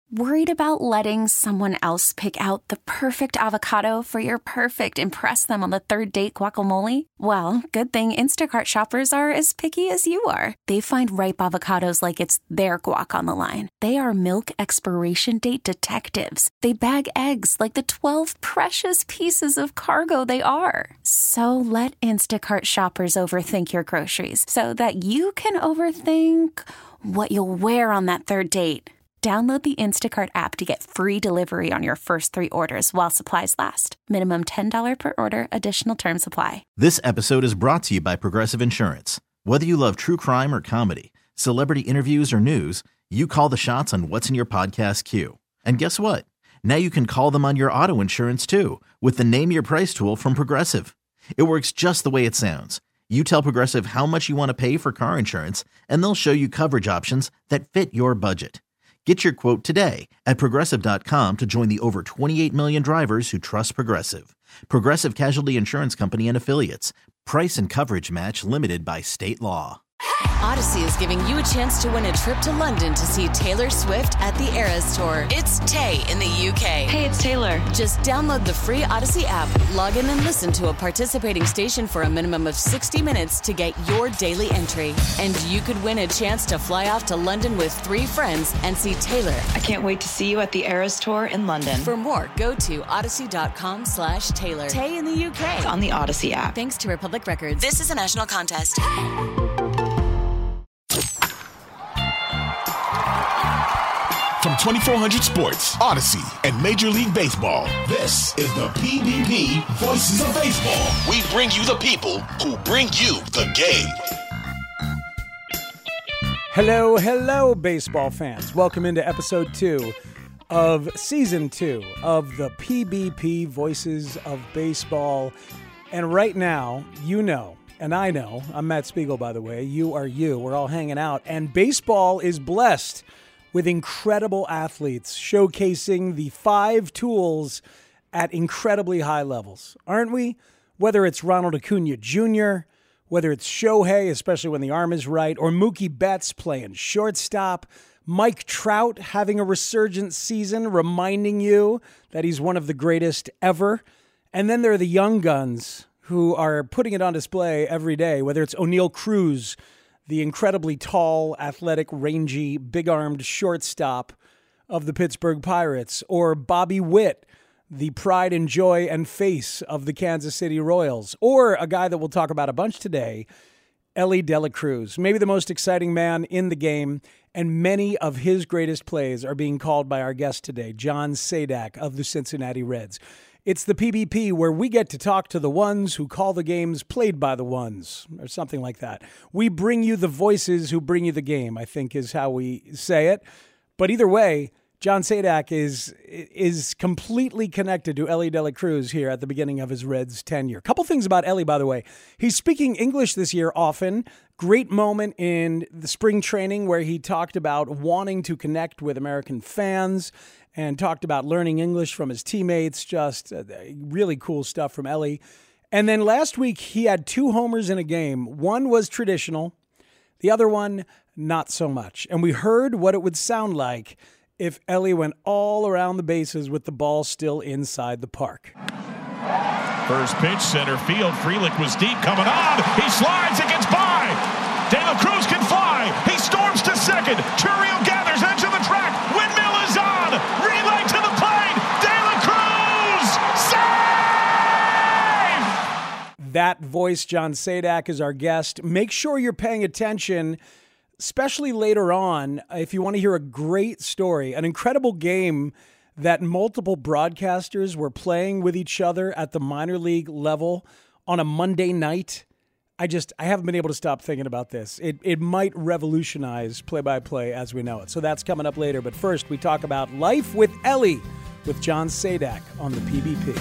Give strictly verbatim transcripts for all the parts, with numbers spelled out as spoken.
Worried about letting someone else pick out the perfect avocado for your perfect impress them on the third date guacamole? Well, good thing Instacart shoppers are as picky as you are. They find ripe avocados like it's their guac on the line. They are milk expiration date detectives. They bag eggs like the twelve precious pieces of cargo they are. So let Instacart shoppers overthink your groceries so that you can overthink what you'll wear on that third date. Download the Instacart app to get free delivery on your first three orders while supplies last. Minimum ten dollars per order. Additional terms apply. This episode is brought to you by Progressive Insurance. Whether you love true crime or comedy, celebrity interviews or news, you call the shots on what's in your podcast queue. And guess what? Now you can call them on your auto insurance too with the Name Your Price tool from Progressive. It works just the way it sounds. You tell Progressive how much you want to pay for car insurance, and they'll show you coverage options that fit your budget. Get your quote today at Progressive dot com to join the over twenty-eight million drivers who trust Progressive. Progressive Casualty Insurance Company and Affiliates. Price and coverage match limited by state law. Odyssey is giving you a chance to win a trip to London to see Taylor Swift at the Eras Tour. It's Tay in the U K. Hey, it's Taylor. Just download the free Odyssey app, log in and listen to a participating station for a minimum of sixty minutes to get your daily entry. And you could win a chance to fly off to London with three friends and see Taylor. I can't wait to see you at the Eras Tour in London. For more, go to odyssey.com slash Taylor. Tay in the U K. It's on the Odyssey app. Thanks to Republic Records. This is a national contest. From twenty-four hundred Sports, Odyssey, and Major League Baseball, this is the P B P Voices of Baseball. We bring you the people who bring you the game. Hello, hello, baseball fans. Welcome into episode two of season two of the P B P Voices of Baseball. And right now, you know, and I know, I'm Matt Spiegel, by the way, you are you, we're all hanging out, and baseball is blessed with incredible athletes showcasing the five tools at incredibly high levels, aren't we? Whether it's Ronald Acuna Junior, whether it's Shohei, especially when the arm is right, or Mookie Betts playing shortstop, Mike Trout having a resurgent season, reminding you that he's one of the greatest ever. And then there are the young guns who are putting it on display every day, whether it's O'Neal Cruz, the incredibly tall, athletic, rangy, big-armed shortstop of the Pittsburgh Pirates, or Bobby Witt, the pride and joy and face of the Kansas City Royals, or a guy that we'll talk about a bunch today, Elly De La Cruz, maybe the most exciting man in the game, and many of his greatest plays are being called by our guest today, John Sadak of the Cincinnati Reds. It's the P B P where we get to talk to the ones who call the games played by the ones, or something like that. We bring you the voices who bring you the game, I think is how we say it. But either way, John Sadak is is completely connected to Elly De La Cruz here at the beginning of his Reds tenure. Couple things about Elly, by the way. He's speaking English this year often. Great moment in the spring training where he talked about wanting to connect with American fans and talked about learning English from his teammates. Just uh, really cool stuff from Elly. And then last week, he had two homers in a game. One was traditional. The other one, not so much. And we heard what it would sound like if Elly went all around the bases with the ball still inside the park. First pitch, center field. Frelick was deep, coming on. He slides, it gets by. De La Cruz can fly. He storms to second. Churriel gathers edge of the track. Windmill is on. Relay to the plate. De La Cruz, save! That voice, John Sadak, is our guest. Make sure you're paying attention, especially later on, if you want to hear a great story, an incredible game that multiple broadcasters were playing with each other at the minor league level on a Monday night. I just, I haven't been able to stop thinking about this. It it might revolutionize play-by-play as we know it. So that's coming up later. But first, we talk about Life with Elly with John Sadak on the P B P.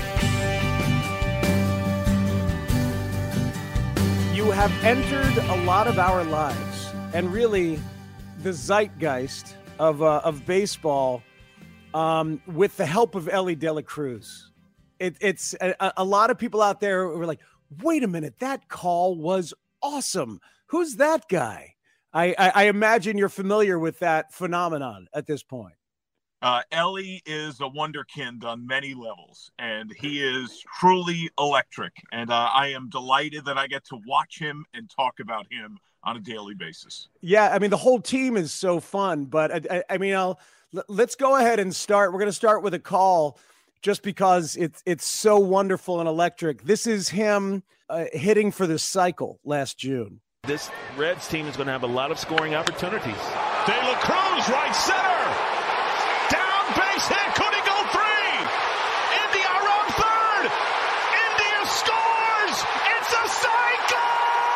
You have entered a lot of our lives, and really the zeitgeist of uh, of baseball um, with the help of Elly De La Cruz. It, it's a, a lot of people out there who are like, wait a minute, that call was awesome. Who's that guy? I, I, I imagine you're familiar with that phenomenon at this point. Uh, Elly is a wonderkind on many levels, and he is truly electric. And uh, I am delighted that I get to watch him and talk about him on a daily basis. Yeah, I mean, the whole team is so fun. But, I, I mean, I'll, let's go ahead and start. We're going to start with a call just because it's, it's so wonderful and electric. This is him uh, hitting for the cycle last June. This Reds team is going to have a lot of scoring opportunities. De La Cruz, right center. Down base hit. Could he go three? India around third. India scores. It's a cycle.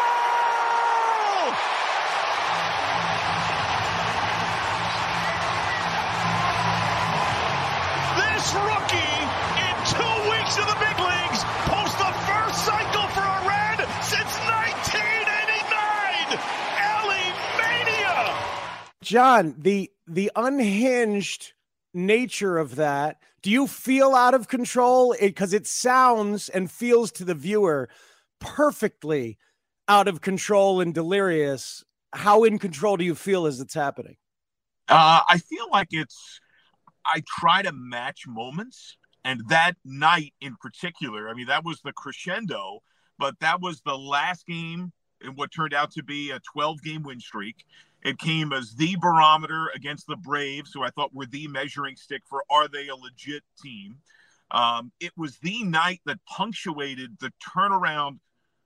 This rookie in two weeks in the big leagues posts the first cycle for a Red since nineteen eighty-nine. Elly Mania. John, the the unhinged nature of that, do you feel out of control? Because it, it sounds and feels to the viewer perfectly out of control and delirious. How in control do you feel as it's happening? Uh, I feel like it's, I try to match moments. And that night in particular, I mean, that was the crescendo, but that was the last game in what turned out to be a twelve-game win streak. It came as the barometer against the Braves, who I thought were the measuring stick for are they a legit team. Um, it was the night that punctuated the turnaround,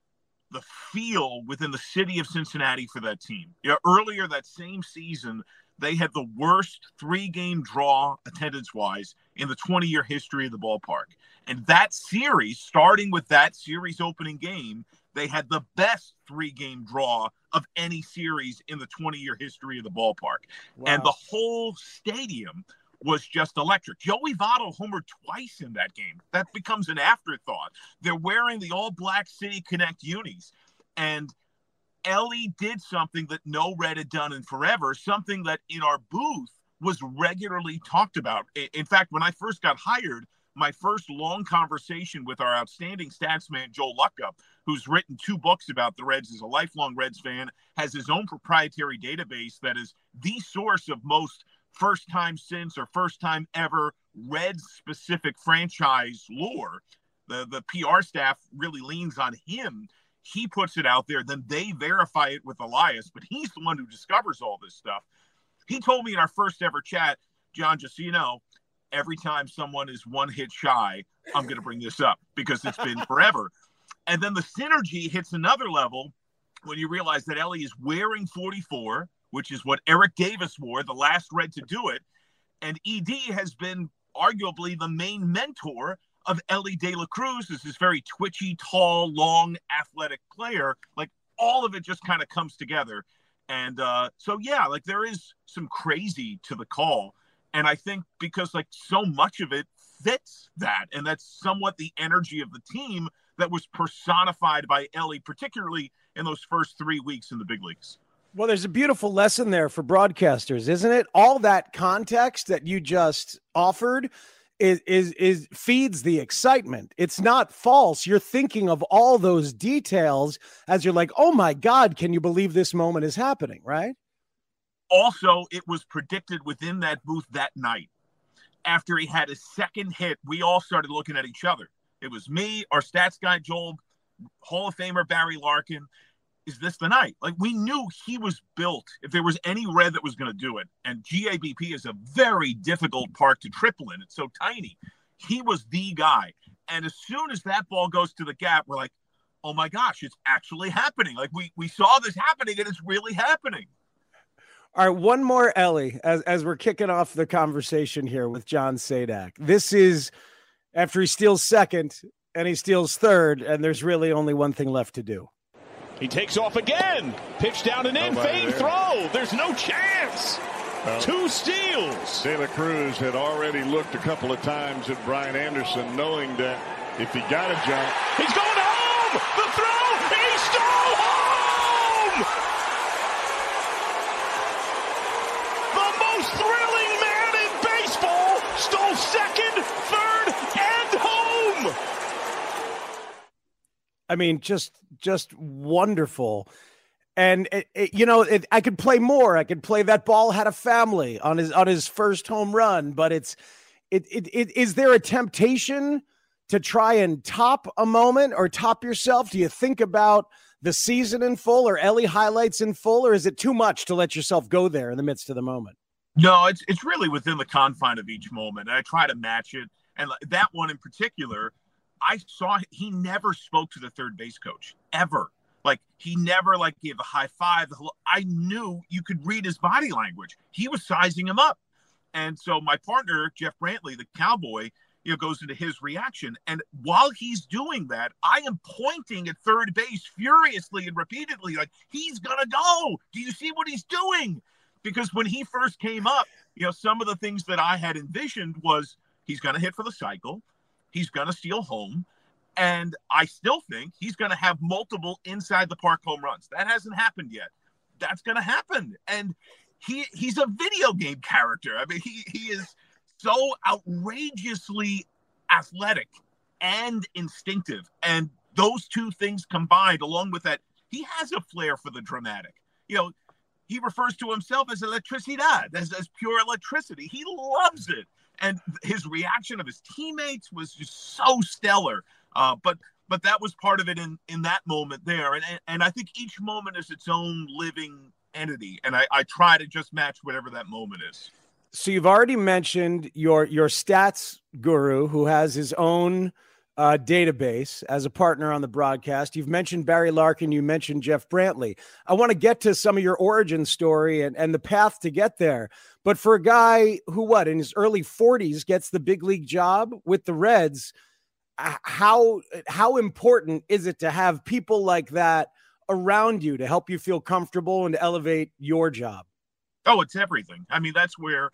the feel within the city of Cincinnati for that team. You know, earlier that same season, they had the worst three-game draw attendance-wise in the twenty-year history of the ballpark. And that series, starting with that series opening game, they had the best three-game draw of any series in the twenty-year history of the ballpark. Wow. And the whole stadium was just electric. Joey Votto homered twice in that game. That becomes an afterthought. They're wearing the all-black City Connect unis. And Elly did something that no Red had done in forever, something that in our booth was regularly talked about. In fact, when I first got hired, my first long conversation with our outstanding statsman, Joel Lucka, who's written two books about the Reds, is a lifelong Reds fan, has his own proprietary database that is the source of most first time since or first time ever Reds-specific franchise lore. The, the P R staff really leans on him. He puts it out there, then they verify it with Elias, but he's the one who discovers all this stuff. He told me in our first ever chat, John, just so you know, every time someone is one hit shy, I'm going to bring this up because it's been forever. And then the synergy hits another level when you realize that Elly is wearing forty-four, which is what Eric Davis wore, the last Red to do it. And E D has been arguably the main mentor of Elly De La Cruz, is this very twitchy, tall, long, athletic player. Like, all of it just kind of comes together. And uh, so, yeah, like there is some crazy to the call. And I think because like so much of it fits that, and that's somewhat the energy of the team that was personified by Elly, particularly in those first three weeks in the big leagues. Well, there's a beautiful lesson there for broadcasters, isn't it? All that context that you just offered is, is, is feeds the excitement. It's not false. You're thinking of all those details as you're like, oh my God, can you believe this moment is happening, right? Also, it was predicted within that booth that night. After he had his second hit, we all started looking at each other. It was me, our stats guy, Joel, Hall of Famer Barry Larkin. Is this the night? Like, we knew he was built if there was any Red that was going to do it. And G A B P is a very difficult park to triple in. It's so tiny. He was the guy. And as soon as that ball goes to the gap, we're like, oh my gosh, it's actually happening. Like, we, we saw this happening and it's really happening. All right, one more, Elly, as, as we're kicking off the conversation here with John Sadak. This is after he steals second and he steals third, and there's really only one thing left to do. He takes off again. Pitch down and in. Fade throw. There's no chance. Well, two steals. De La Cruz had already looked a couple of times at Brian Anderson, knowing that if he got a jump. He's going home. The throw. He stole home. The most thrilling man in baseball stole second, third, and home. I mean, just just wonderful. And it, it, you know, it, I could play more. I could play that ball had a family on his on his first home run. But it's it, it it is there a temptation to try and top a moment or top yourself? Do you think about the season in full or Ellie highlights in full, or is it too much to let yourself go there in the midst of the moment? No, it's it's really within the confine of each moment. I try to match it, and that one in particular, I saw he never spoke to the third base coach ever. Like, he never, like, gave a high five. I knew you could read his body language. He was sizing him up. And so my partner, Jeff Brantley, the Cowboy, you know, goes into his reaction. And while he's doing that, I am pointing at third base furiously and repeatedly, like, he's going to go. Do you see what he's doing? Because when he first came up, you know, some of the things that I had envisioned was he's going to hit for the cycle. He's going to steal home. And I still think he's going to have multiple inside the park home runs. That hasn't happened yet. That's going to happen. And he he's a video game character. I mean, he, he is so outrageously athletic and instinctive. And those two things combined, along with that, he has a flair for the dramatic. You know, he refers to himself as electricidad, as, as pure electricity. He loves it. And his reaction of his teammates was just so stellar. Uh, but but that was part of it in, in that moment there. And, and and I think each moment is its own living entity. And I, I try to just match whatever that moment is. So you've already mentioned your your stats guru who has his own uh, database as a partner on the broadcast. You've mentioned Barry Larkin. You mentioned Jeff Brantley. I want to get to some of your origin story and, and the path to get there. But for a guy who, what, in his early forties gets the big league job with the Reds, how how important is it to have people like that around you to help you feel comfortable and to elevate your job? Oh, it's everything. I mean, that's where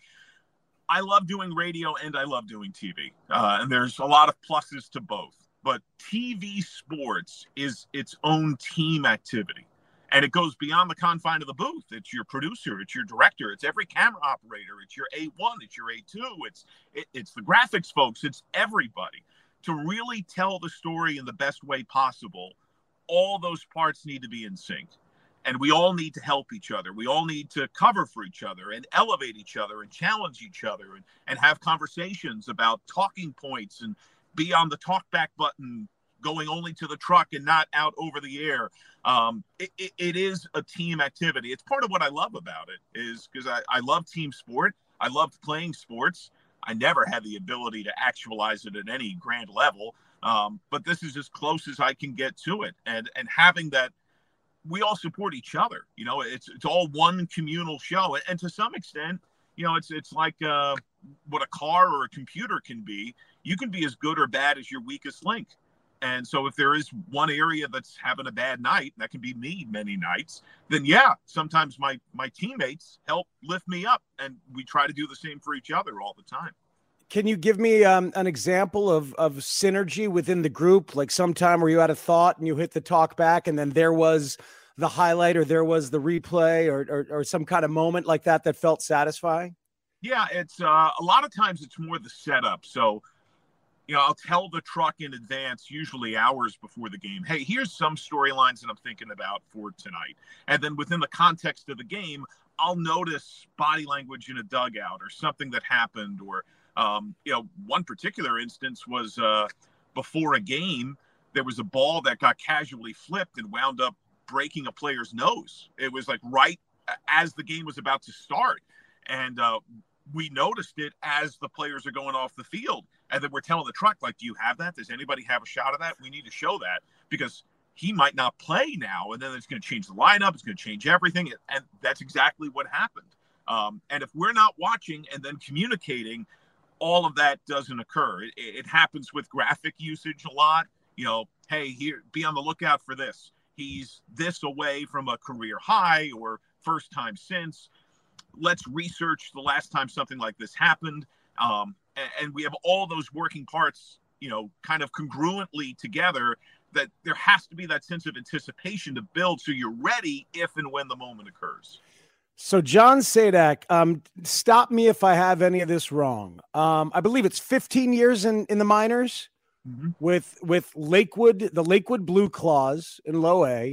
I love doing radio and I love doing T V. Uh, and there's a lot of pluses to both. But T V sports is its own team activity. And it goes beyond the confine of the booth. It's your producer, it's your director, it's every camera operator, it's your A one, it's your A two, it's it, it's the graphics folks, it's everybody. To really tell the story in the best way possible, all those parts need to be in sync. And we all need to help each other. We all need to cover for each other and elevate each other and challenge each other and, and have conversations about talking points and be on the talk back button, going only to the truck and not out over the air. Um, it, it, it is a team activity. It's part of what I love about it is because I, I love team sport. I loved playing sports. I never had the ability to actualize it at any grand level. Um, but this is as close as I can get to it. And, and having that, we all support each other. You know, it's, it's all one communal show. And to some extent, you know, it's, it's like uh, what a car or a computer can be. You can be as good or bad as your weakest link. And so if there is one area that's having a bad night, that can be me many nights, then yeah, sometimes my, my teammates help lift me up and we try to do the same for each other all the time. Can you give me um, an example of, of synergy within the group? Like sometime where you had a thought and you hit the talk back and then there was the highlight or there was the replay or, or, or some kind of moment like that that felt satisfying? Yeah, it's uh, a lot of times it's more the setup. So, you know, I'll tell the truck in advance, usually hours before the game, hey, here's some storylines that I'm thinking about for tonight. And then within the context of the game, I'll notice body language in a dugout or something that happened. Or, um, you know, one particular instance was uh, before a game, there was a ball that got casually flipped and wound up breaking a player's nose. It was like right as the game was about to start. And uh, we noticed it as the players are going off the field. And then we're telling the truck, like, do you have that? Does anybody have a shot of that? We need to show that because he might not play now. And then it's going to change the lineup. It's going to change everything. And that's exactly what happened. Um, and if we're not watching and then communicating, all of that doesn't occur. It, it happens with graphic usage a lot. You know, hey, here, be on the lookout for this. He's this away from a career high or first time since. Let's research the last time something like this happened. Um, and, and we have all those working parts, you know, kind of congruently together, that there has to be that sense of anticipation to build so you're ready if and when the moment occurs. So John Sadak, um, stop me if I have any of this wrong. Um, I believe it's fifteen years in, in the minors. Mm-hmm. with with Lakewood, the Lakewood Blue Claws in low A,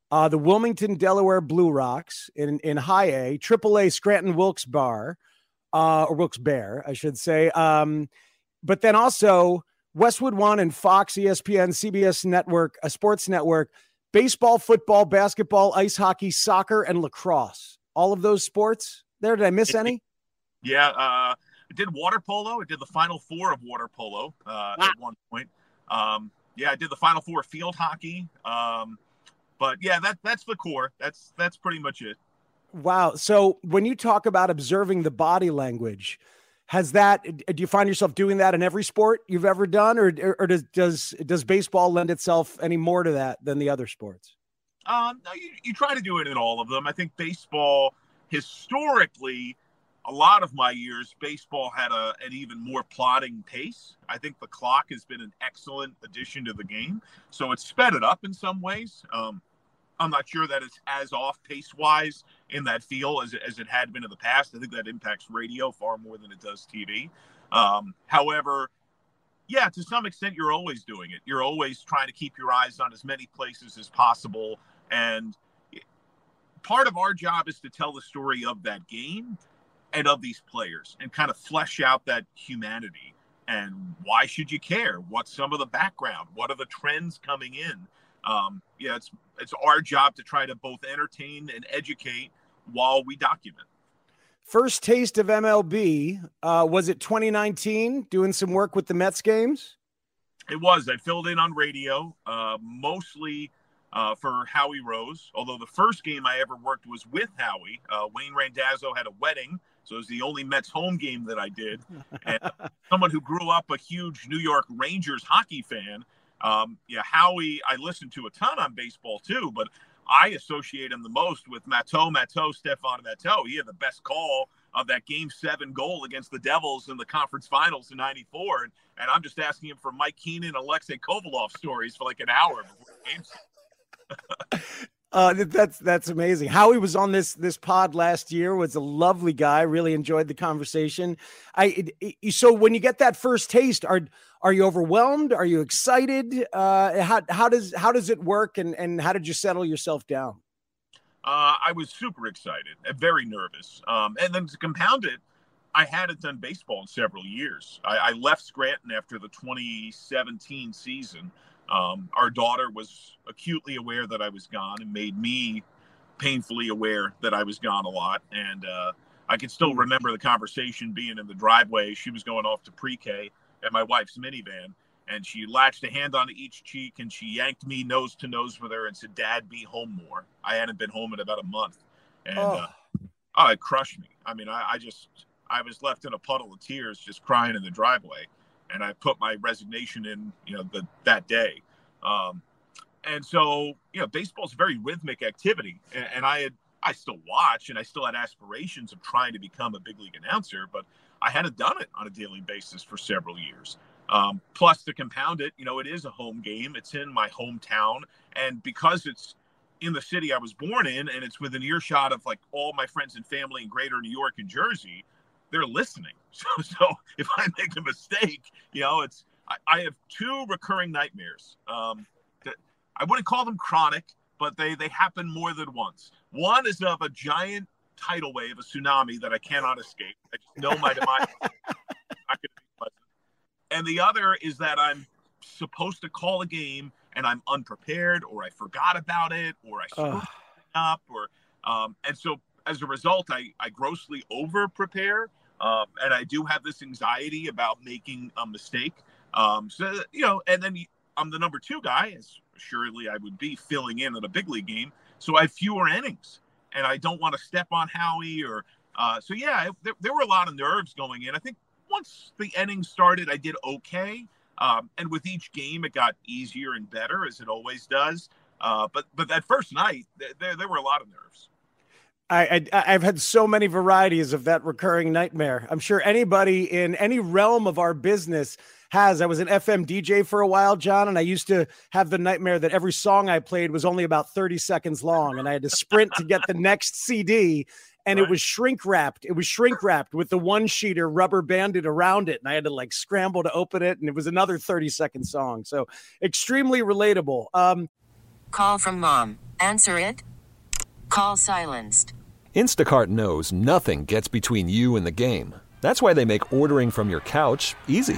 uh, the Wilmington, Delaware Blue Rocks in, in high A, triple A Scranton Wilkes Bar, uh, or Wilkes Barre, I should say. Um, but then also Westwood One and Fox, E S P N, C B S Network, a sports network, baseball, football, basketball, ice hockey, soccer, and lacrosse. All of those sports there. Did I miss any? Yeah. Uh, I did water polo. I did the Final Four of water polo uh, wow. at one point. Um, yeah, I did the Final Four field hockey. Um, but yeah, that that's the core. That's that's pretty much it. Wow. So when you talk about observing the body language, has that, do you find yourself doing that in every sport you've ever done, or or does does does baseball lend itself any more to that than the other sports? Um, no, you, you try to do it in all of them. I think baseball, historically, a lot of my years, baseball had a, an even more plodding pace. I think the clock has been an excellent addition to the game. So it's sped it up in some ways. Um, I'm not sure that it's as off pace-wise in that feel as, as it had been in the past. I think that impacts radio far more than it does T V. Um, however, yeah, to some extent, you're always doing it. You're always trying to keep your eyes on as many places as possible. And part of our job is to tell the story of that game and of these players and kind of flesh out that humanity. And why should you care? What's some of the background? What are the trends coming in? Um, yeah, it's it's our job to try to both entertain and educate while we document. First taste of M L B, uh, was it twenty nineteen, doing some work with the Mets games? It was. I filled in on radio, uh, mostly uh, for Howie Rose, although the first game I ever worked was with Howie. Uh, Wayne Randazzo had a wedding, so it was the only Mets home game that I did. And someone who grew up a huge New York Rangers hockey fan, um, yeah, Howie, I listened to a ton on baseball too, but I associate him the most with Matteau, Matteau, Stefan Matteau. He had the best call of that game seven goal against the Devils in the conference finals in ninety-four. And, and I'm just asking him for Mike Keenan and Alexei Kovalov stories for like an hour before the game. Uh, that's that's amazing. Howie was on this this pod last year. Was a lovely guy. Really enjoyed the conversation. I it, it, so when you get that first taste, are are you overwhelmed? Are you excited? Uh, how how does how does it work? And and how did you settle yourself down? Uh, I was super excited and very nervous. Um, and then to compound it, I hadn't done baseball in several years. I, I left Scranton after the twenty seventeen season. Um, our daughter was acutely aware that I was gone and made me painfully aware that I was gone a lot. And uh, I can still remember the conversation being in the driveway. She was going off to pre-K at my wife's minivan, and she latched a hand onto each cheek and she yanked me nose to nose with her and said, "Dad, be home more." I hadn't been home in about a month. And oh, uh, oh it crushed me. I mean, I, I just, I was left in a puddle of tears just crying in the driveway. And I put my resignation in, you know, the, that day. Um, and so, you know, baseball's a very rhythmic activity. And, and I had, I still watch and I still had aspirations of trying to become a big league announcer, but I hadn't done it on a daily basis for several years. Um, plus to compound it, you know, it is a home game. It's in my hometown. And because it's in the city I was born in and it's within earshot of like all my friends and family in greater New York and Jersey, they're listening. So, so if I make a mistake, you know, it's, I, I have two recurring nightmares. Um, that I wouldn't call them chronic, but they, they happen more than once. One is of a giant tidal wave, a tsunami that I cannot escape. I just know my demise is not going to be pleasant. And the other is that I'm supposed to call a game and I'm unprepared, or I forgot about it, or I screwed something up, or, um, and so as a result, I, I grossly over prepare. Um, and I do have this anxiety about making a mistake. Um, so, you know, and then I'm the number two guy, as assuredly I would be filling in at a big league game. So I have fewer innings and I don't want to step on Howie or, uh, so yeah, there, there were a lot of nerves going in. I think once the innings started, I did okay. Um, and with each game, it got easier and better as it always does. Uh, but, but that first night, th- there, there were a lot of nerves. I, I, I've had so many varieties of that recurring nightmare. I'm sure anybody in any realm of our business has. I was an F M D J for a while, John, and I used to have the nightmare that every song I played was only about thirty seconds long, and I had to sprint to get the next C D, and right. it was shrink wrapped. It was shrink wrapped with the one sheeter rubber banded around it, and I had to like scramble to open it, and it was another thirty second song. So extremely relatable. Um, Call from mom. Answer it. Call silenced. Instacart knows nothing gets between you and the game. That's why they make ordering from your couch easy.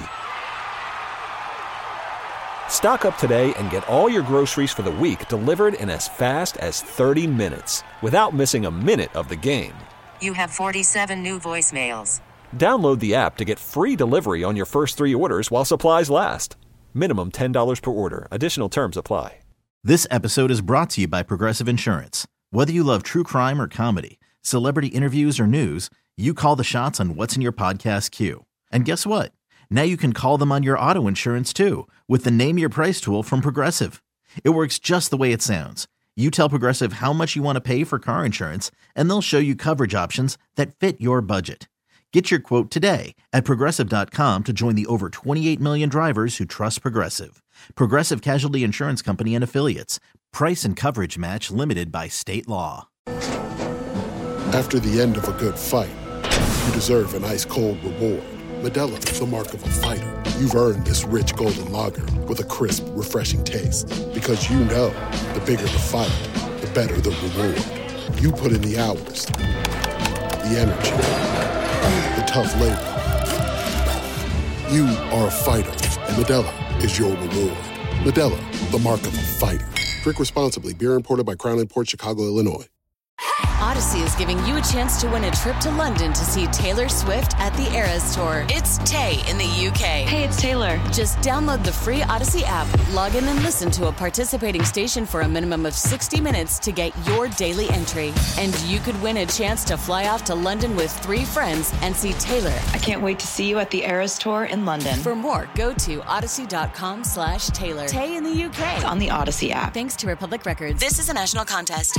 Stock up today and get all your groceries for the week delivered in as fast as thirty minutes without missing a minute of the game. You have forty-seven new voicemails. Download the app to get free delivery on your first three orders while supplies last. Minimum ten dollars per order. Additional terms apply. This episode is brought to you by Progressive Insurance. Whether you love true crime or comedy, celebrity interviews or news, you call the shots on what's in your podcast queue. And guess what? Now you can call them on your auto insurance too with the Name Your Price tool from Progressive. It works just the way it sounds. You tell Progressive how much you want to pay for car insurance, and they'll show you coverage options that fit your budget. Get your quote today at Progressive dot com to join the over twenty-eight million drivers who trust Progressive. Progressive Casualty Insurance Company and Affiliates. Price and coverage match limited by state law. After the end of a good fight, you deserve an ice-cold reward. Modelo is the mark of a fighter. You've earned this rich golden lager with a crisp, refreshing taste. Because you know, the bigger the fight, the better the reward. You put in the hours, the energy, the tough labor. You are a fighter, and Modelo is your reward. Modelo, the mark of a fighter. Drink responsibly. Beer imported by Crown Imports, Chicago, Illinois. Odyssey is giving you a chance to win a trip to London to see Taylor Swift at the Eras Tour. It's Tay in the U K. Hey, it's Taylor. Just download the free Odyssey app, log in and listen to a participating station for a minimum of sixty minutes to get your daily entry. And you could win a chance to fly off to London with three friends and see Taylor. I can't wait to see you at the Eras Tour in London. For more, go to odyssey.com slash Taylor. Tay in the U K. It's on the Odyssey app. Thanks to Republic Records. This is a national contest.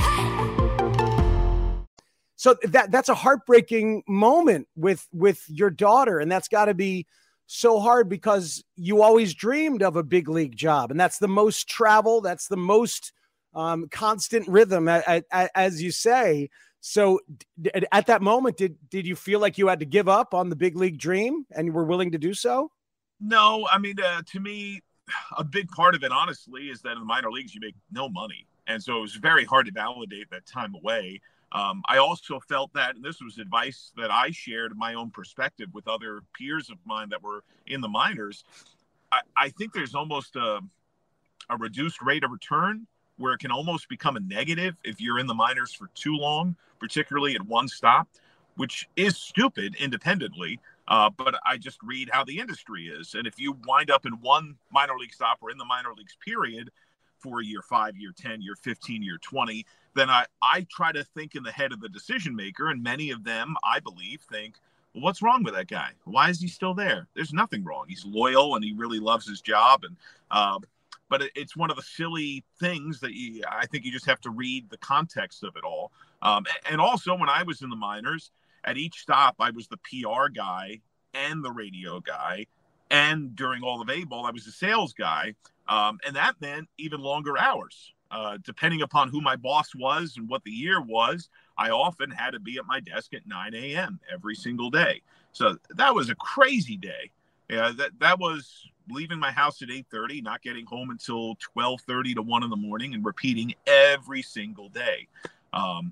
So that that's a heartbreaking moment with with your daughter, and that's got to be so hard because you always dreamed of a big league job, and that's the most travel, that's the most um, constant rhythm, a, a, as you say. So d- at that moment, did did you feel like you had to give up on the big league dream, and you were willing to do so? No, I mean, uh, to me, a big part of it, honestly, is that in the minor leagues you make no money, and so it was very hard to validate that time away. Um, I also felt that, and this was advice that I shared my own perspective with other peers of mine that were in the minors. I, I think there's almost a, a reduced rate of return where it can almost become a negative if you're in the minors for too long, particularly at one stop, which is stupid independently. Uh, but I just read how the industry is. And if you wind up in one minor league stop or in the minor leagues period for a year, five year, ten year, fifteen year, twenty, then I, I try to think in the head of the decision maker. And many of them, I believe, think, well, what's wrong with that guy? Why is he still there? There's nothing wrong. He's loyal and he really loves his job. And uh, but it, it's one of the silly things that you, I think you just have to read the context of it all. Um, and also when I was in the minors, at each stop, I was the P R guy and the radio guy. And during all of A-ball, I was the sales guy. Um, and that meant even longer hours. Uh, depending upon who my boss was and what the year was, I often had to be at my desk at nine a.m. every single day. So that was a crazy day. Yeah, that, that was leaving my house at eight thirty, not getting home until twelve thirty to one in the morning, and repeating every single day. Um,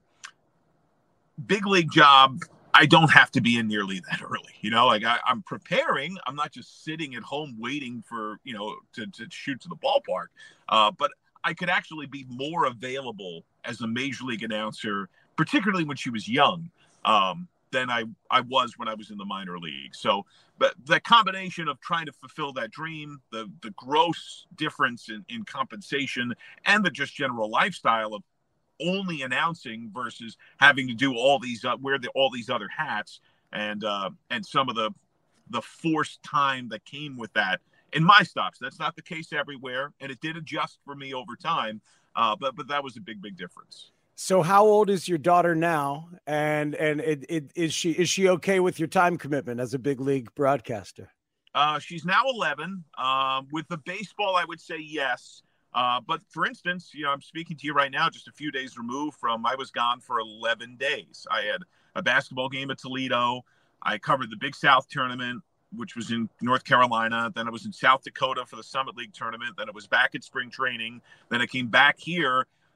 big league job, I don't have to be in nearly that early. You know, like I, I'm preparing. I'm not just sitting at home waiting for, you know, to, to shoot to the ballpark. Uh, but I could actually be more available as a major league announcer, particularly when she was young, um, than I, I was when I was in the minor league. So, but the combination of trying to fulfill that dream, the the gross difference in, in compensation, and the just general lifestyle of only announcing versus having to do all these, uh, wear the, all these other hats, and uh, and some of the the forced time that came with that. In my stops, that's not the case everywhere, and it did adjust for me over time, uh, but but that was a big, big difference. So, how old is your daughter now, and and it, it, is she is she okay with your time commitment as a big league broadcaster? Uh, she's now eleven. Uh, with the baseball, I would say yes. Uh, but for instance, you know, I'm speaking to you right now, just a few days removed from I was gone for eleven days. I had a basketball game at Toledo. I covered the Big South tournament, which was in North Carolina. Then I was in South Dakota for the Summit League tournament. Then I was back at spring training. Then I came back here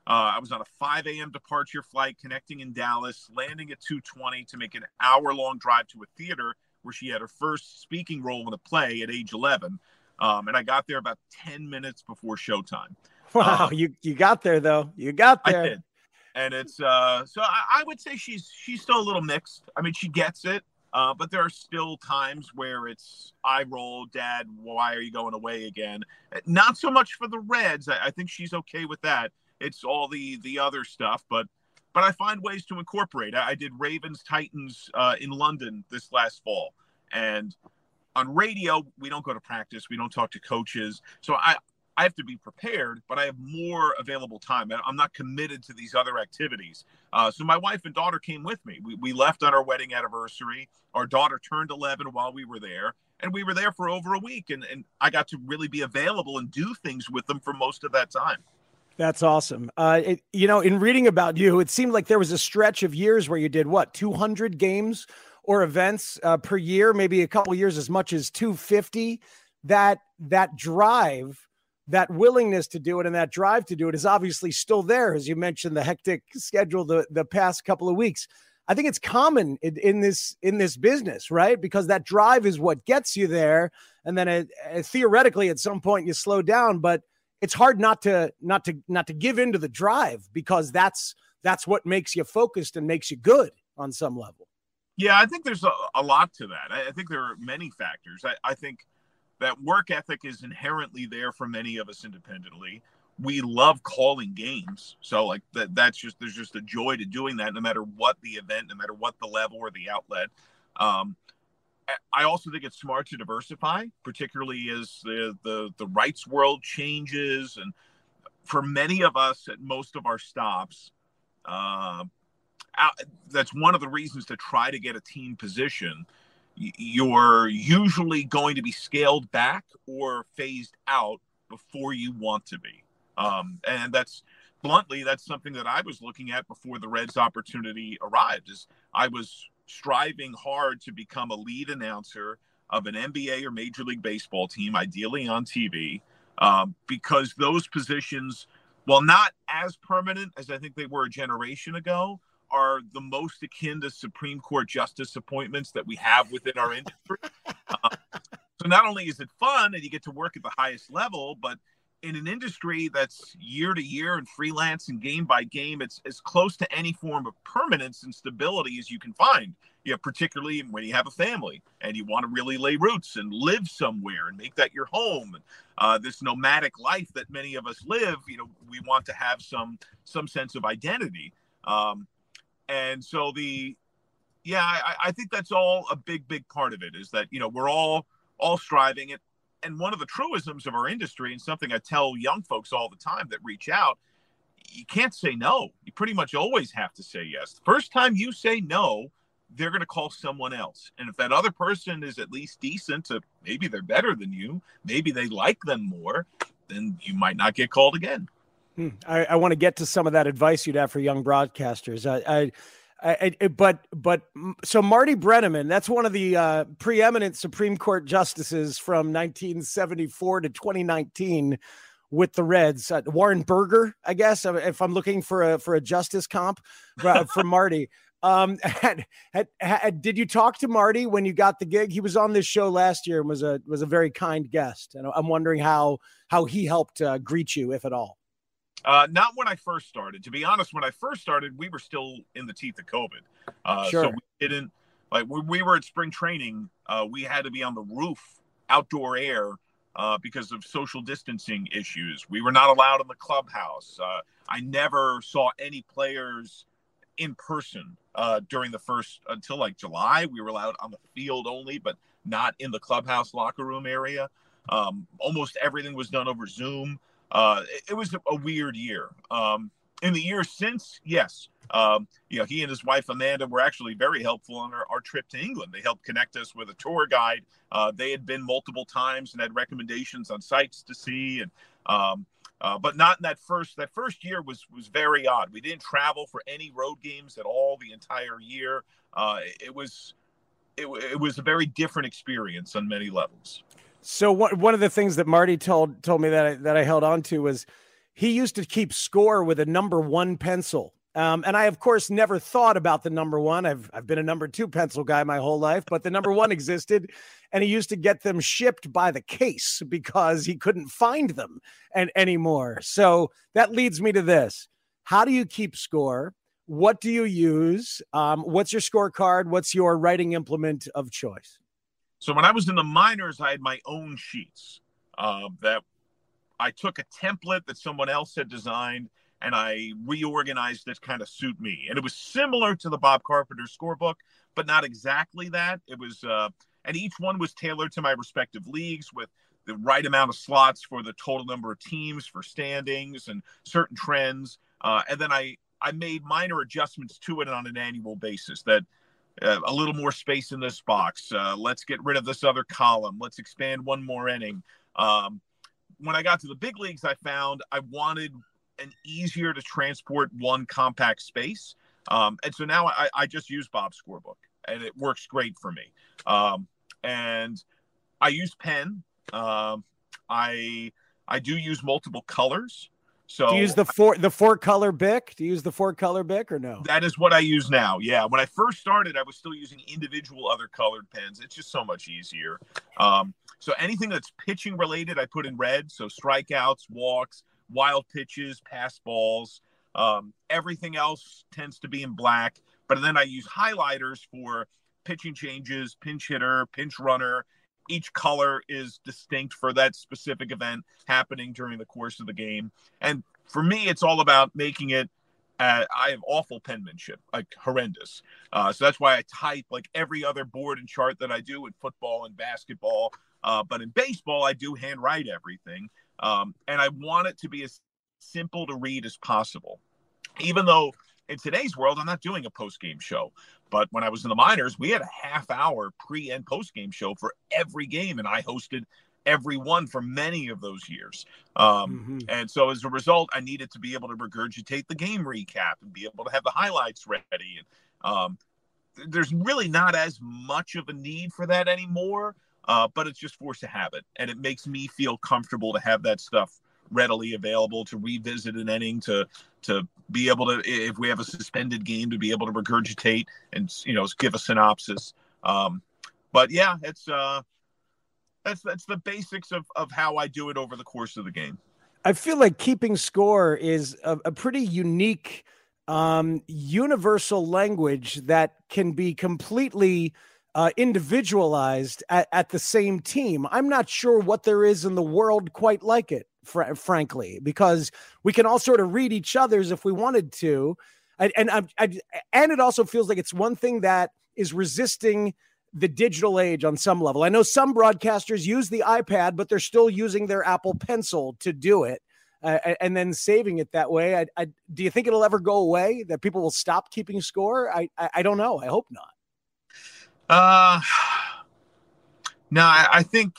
Uh, I was on a five a.m. departure flight connecting in Dallas, landing at two twenty to make an hour-long drive to a theater where she had her first speaking role in a play at age eleven. Um, and I got there about ten minutes before showtime. Wow, um, you you got there, though. You got there. I did. And it's uh, – so I, I would say she's she's still a little mixed. I mean, she gets it. Uh, but there are still times where it's eye roll, Dad, why are you going away again? Not so much for the Reds. I, I think she's okay with that. It's all the the other stuff, but but I find ways to incorporate. I, I did Ravens Titans uh, in London this last fall, and on radio we don't go to practice, we don't talk to coaches, so I I have to be prepared, but I have more available time. I'm not committed to these other activities. Uh, so my wife and daughter came with me. We we left on our wedding anniversary. Our daughter turned eleven while we were there, and we were there for over a week, and and I got to really be available and do things with them for most of that time. That's awesome. Uh, it, you know, in reading about you, it seemed like there was a stretch of years where you did what, two hundred games or events uh, per year, maybe a couple years as much as two hundred fifty. That that drive, that willingness to do it, and that drive to do it is obviously still there, as you mentioned the hectic schedule the the past couple of weeks. I think it's common in, in this in this business, right? Because that drive is what gets you there, and then it, it, theoretically at some point you slow down, but it's hard not to not to not to give into the drive, because that's that's what makes you focused and makes you good on some level. Yeah, I think there's a, a lot to that. I, I think there are many factors. I, I think that work ethic is inherently there for many of us independently. We love calling games, so like that that's just there's just a joy to doing that, no matter what the event, no matter what the level or the outlet. Um, I also think it's smart to diversify, particularly as the, the, the rights world changes. And for many of us at most of our stops, uh, that's one of the reasons to try to get a team position. You're usually going to be scaled back or phased out before you want to be. Um, and that's bluntly, that's something that I was looking at before the Reds opportunity arrived. Is I was striving hard to become a lead announcer of an N B A or Major League Baseball team, ideally on T V, um, because those positions, while not as permanent as I think they were a generation ago, are the most akin to Supreme Court justice appointments that we have within our industry. uh, so not only is it fun and you get to work at the highest level, but in an industry that's year to year and freelance and game by game, it's as close to any form of permanence and stability as you can find. You know, particularly when you have a family and you want to really lay roots and live somewhere and make that your home. And uh, this nomadic life that many of us live, you know, we want to have some some sense of identity. Um, and so the, yeah, I, I think that's all a big, big part of it, is that, you know, we're all all striving it. And one of the truisms of our industry, and something I tell young folks all the time that reach out, you can't say no. You pretty much always have to say yes. The first time you say no, they're going to call someone else. And if that other person is at least decent, to maybe they're better than you, maybe they like them more, then you might not get called again. Hmm. I, I want to get to some of that advice you'd have for young broadcasters. I, I I, I, but but so Marty Brennaman, that's one of the uh, preeminent Supreme Court justices from nineteen seventy-four to twenty nineteen with the Reds. Uh, Warren Berger, I guess, if I'm looking for a for a justice comp uh, for Marty. Um, had, had, had, did you talk to Marty when you got the gig? He was on this show last year and was a was a very kind guest, and I'm wondering how how he helped uh, greet you, if at all. Uh, not when I first started. To be honest, when I first started, we were still in the teeth of COVID. Uh, sure. So we didn't, like, when we were at spring training, uh, we had to be on the roof, outdoor air, uh, because of social distancing issues. We were not allowed in the clubhouse. Uh, I never saw any players in person uh, during the first, until like July. We were allowed on the field only, but not in the clubhouse locker room area. Um, almost everything was done over Zoom. Uh, it, it was a weird year. Um, in the years since, yes, um, you know, he and his wife Amanda were actually very helpful on our, our trip to England. They helped connect us with a tour guide. Uh, they had been multiple times and had recommendations on sites to see, and um, uh, but not in that first. That first year was was very odd. We didn't travel for any road games at all the entire year. Uh, it, it was it, it was a very different experience on many levels. So what, one of the things that Marty told told me that I, that I held on to was he used to keep score with a number one pencil. Um, and I, of course, never thought about the number one. I've I've been a number two pencil guy my whole life, but the number one existed, and he used to get them shipped by the case because he couldn't find them and anymore. So that leads me to this. How do you keep score? What do you use? Um, what's your scorecard? What's your writing implement of choice? So when I was in the minors, I had my own sheets uh, that I took a template that someone else had designed, and I reorganized it to kind of suit me. And it was similar to the Bob Carpenter scorebook, but not exactly that. It was, uh, and each one was tailored to my respective leagues with the right amount of slots for the total number of teams, for standings and certain trends. Uh, and then I, I made minor adjustments to it on an annual basis, that uh, a little more space in this box. Uh, let's get rid of this other column. Let's expand one more inning. Um, when I got to the big leagues, I found I wanted an easier to transport one compact space. Um, and so now I, I just use Bob's scorebook, and it works great for me. Um, and I use pen. Um, I, I do use multiple colors. So do you use the four, the four color Bic? Do you use the four color Bic or no? That is what I use now. Yeah. When I first started, I was still using individual other colored pens. It's just so much easier. Um, so anything that's pitching related, I put in red. So strikeouts, walks, wild pitches, pass balls, um, everything else tends to be in black. But then I use highlighters for pitching changes, pinch hitter, pinch runner. Each color is distinct for that specific event happening during the course of the game. And for me, it's all about making it, uh, I have awful penmanship, like horrendous. Uh, so that's why I type like every other board and chart that I do in football and basketball. Uh, but in baseball, I do handwrite everything. Um, and I want it to be as simple to read as possible, even though in today's world, I'm not doing a post-game show. But when I was in the minors, we had a half hour pre and post-game show for every game. And I hosted every one for many of those years. Um, mm-hmm. And so as a result, I needed to be able to regurgitate the game recap and be able to have the highlights ready. And um, there's really not as much of a need for that anymore. Uh, but it's just forced to habit, and it makes me feel comfortable to have that stuff readily available to revisit an inning, to to be able to, if we have a suspended game, to be able to regurgitate and, you know, give a synopsis. Um, but yeah, it's uh, that's that's the basics of of how I do it over the course of the game. I feel like keeping score is a, a pretty unique, um, universal language that can be completely Uh, individualized at, at the same team. I'm not sure what there is in the world quite like it, fr- frankly, because we can all sort of read each other's if we wanted to. I, and I, I, and it also feels like it's one thing that is resisting the digital age on some level. I know some broadcasters use the iPad, but they're still using their Apple Pencil to do it, uh, and then saving it that way. I, I, do you think it'll ever go away, that people will stop keeping score? I, I, I don't know. I hope not. Uh, no, I, I think,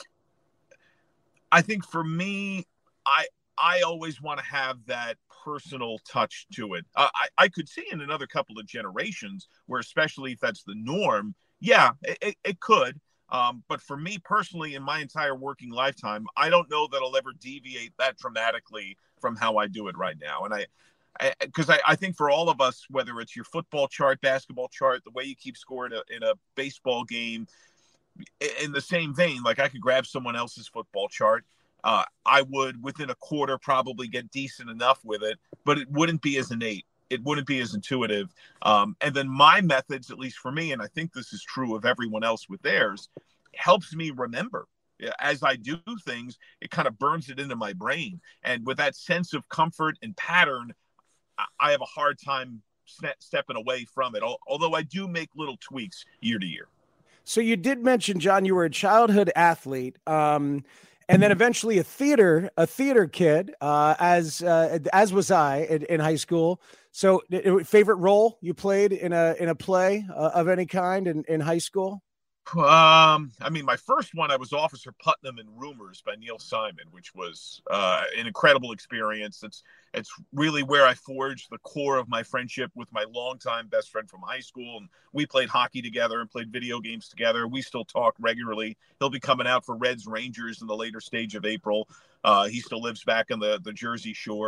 I think for me, I, I always want to have that personal touch to it. Uh, I, I could see in another couple of generations where, especially if that's the norm, yeah, it, it could. Um, but for me personally, in my entire working lifetime, I don't know that I'll ever deviate that dramatically from how I do it right now. And I, Because I, I, I think for all of us, whether it's your football chart, basketball chart, the way you keep score in a, in a baseball game, in the same vein, like I could grab someone else's football chart. Uh, I would, within a quarter, probably get decent enough with it, but it wouldn't be as innate. It wouldn't be as intuitive. Um, and then my methods, at least for me, and I think this is true of everyone else with theirs, helps me remember. As I do things, it kind of burns it into my brain. And with that sense of comfort and pattern, I have a hard time stepping away from it, although I do make little tweaks year to year. So you did mention, John, you were a childhood athlete, um, and then eventually a theater, a theater kid, uh, as uh, as was I in, in high school. So, favorite role you played in a in a play uh, of any kind in, in high school? Um, I mean, my first one, I was Officer Putnam in Rumors by Neil Simon, which was uh, an incredible experience. It's it's really where I forged the core of my friendship with my longtime best friend from high school. And we played hockey together and played video games together. We still talk regularly. He'll be coming out for Reds Rangers in the later stage of April. Uh, he still lives back on the, the Jersey Shore.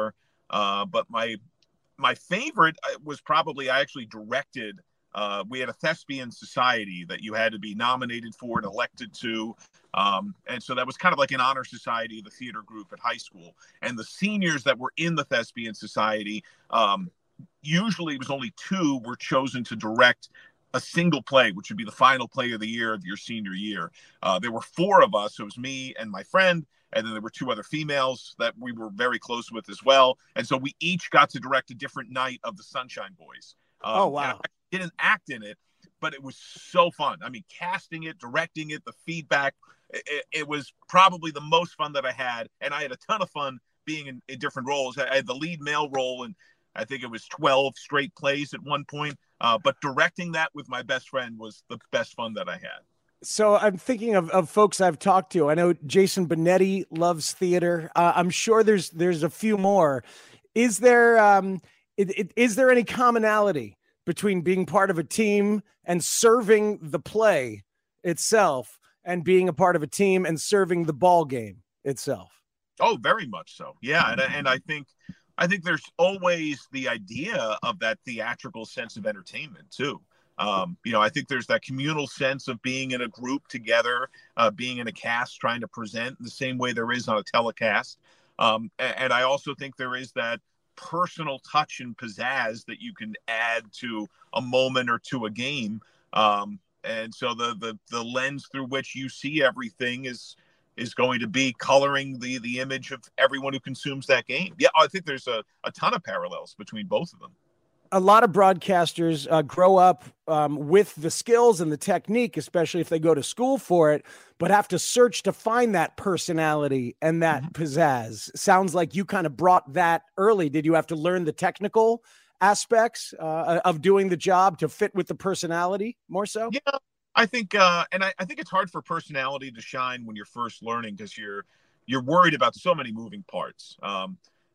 Uh, but my my favorite was probably I actually directed. Uh, we had a thespian society that you had to be nominated for and elected to. Um, and so that was kind of like an honor society, the theater group at high school. And the seniors that were in the thespian society, um, usually it was only two were chosen to direct a single play, which would be the final play of the year of your senior year. Uh, there were four of us. It was me and my friend. And then there were two other females that we were very close with as well. And so we each got to direct a different night of the Sunshine Boys. Um, oh, wow. I didn't act in it, but it was so fun. I mean, casting it, directing it, the feedback, it, it was probably the most fun that I had. And I had a ton of fun being in, in different roles. I had the lead male role, and I think it was twelve straight plays at one point. Uh, but directing that with my best friend was the best fun that I had. So I'm thinking of, of folks I've talked to. I know Jason Benetti loves theater. Uh, I'm sure there's there's a few more. Is there um, it, it, is there any commonality between being part of a team and serving the play itself, and being a part of a team and serving the ball game itself? Oh, very much so. Yeah, and and I think I think there's always the idea of that theatrical sense of entertainment too. Um, you know, I think there's that communal sense of being in a group together, uh, being in a cast, trying to present the same way there is on a telecast. Um, and, and I also think there is that personal touch and pizzazz that you can add to a moment or to a game. Um, and so the, the, the lens through which you see everything is, is going to be coloring the, the image of everyone who consumes that game. Yeah. I think there's a, a ton of parallels between both of them. A lot of broadcasters uh, grow up um, with the skills and the technique, especially if they go to school for it, but have to search to find that personality and that mm-hmm. pizzazz. Sounds like you kind of brought that early. Did you have to learn the technical aspects uh, of doing the job to fit with the personality more so? Yeah, I think, uh, and I, I think it's hard for personality to shine when you're first learning, because you're, you're worried about so many moving parts. Um,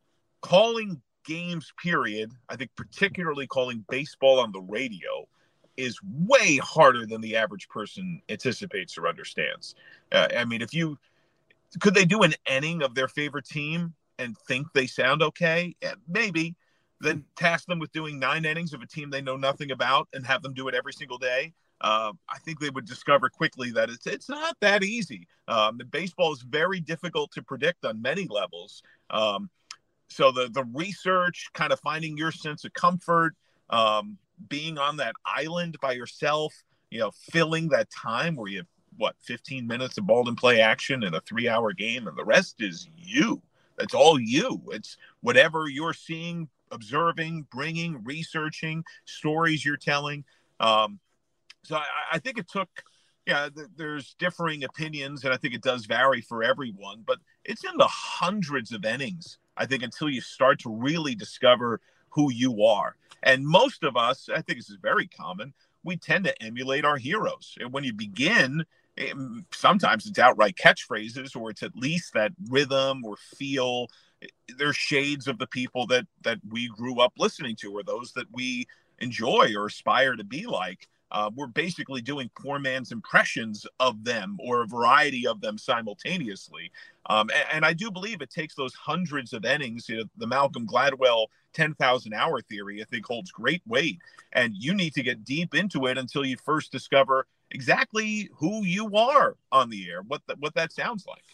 calling games, period, I think particularly calling baseball on the radio is way harder than the average person anticipates or understands. Uh, I mean, if you, could they do an inning of their favorite team and think they sound okay? Yeah, maybe. Then task them with doing nine innings of a team they know nothing about and have them do it every single day. Uh, I think they would discover quickly that it's it's not that easy. Um, baseball is very difficult to predict on many levels. Um, So the, the research, kind of finding your sense of comfort, um, being on that island by yourself, you know, filling that time where you have, what, fifteen minutes of ball and play action in a three hour game, and the rest is you. That's all you. It's whatever you're seeing, observing, bringing, researching, stories you're telling. Um, so I, I think it took, yeah, th- there's differing opinions, and I think it does vary for everyone, but it's in the hundreds of innings, I think, until you start to really discover who you are. And most of us, I think this is very common, we tend to emulate our heroes. And when you begin, it, sometimes it's outright catchphrases, or it's at least that rhythm or feel. There's shades of the people that that we grew up listening to, or those that we enjoy or aspire to be like. Uh, we're basically doing poor man's impressions of them, or a variety of them simultaneously. Um, and, and I do believe it takes those hundreds of innings. You know, the Malcolm Gladwell ten thousand hour theory, I think, holds great weight. And you need to get deep into it until you first discover exactly who you are on the air, what the, what that sounds like.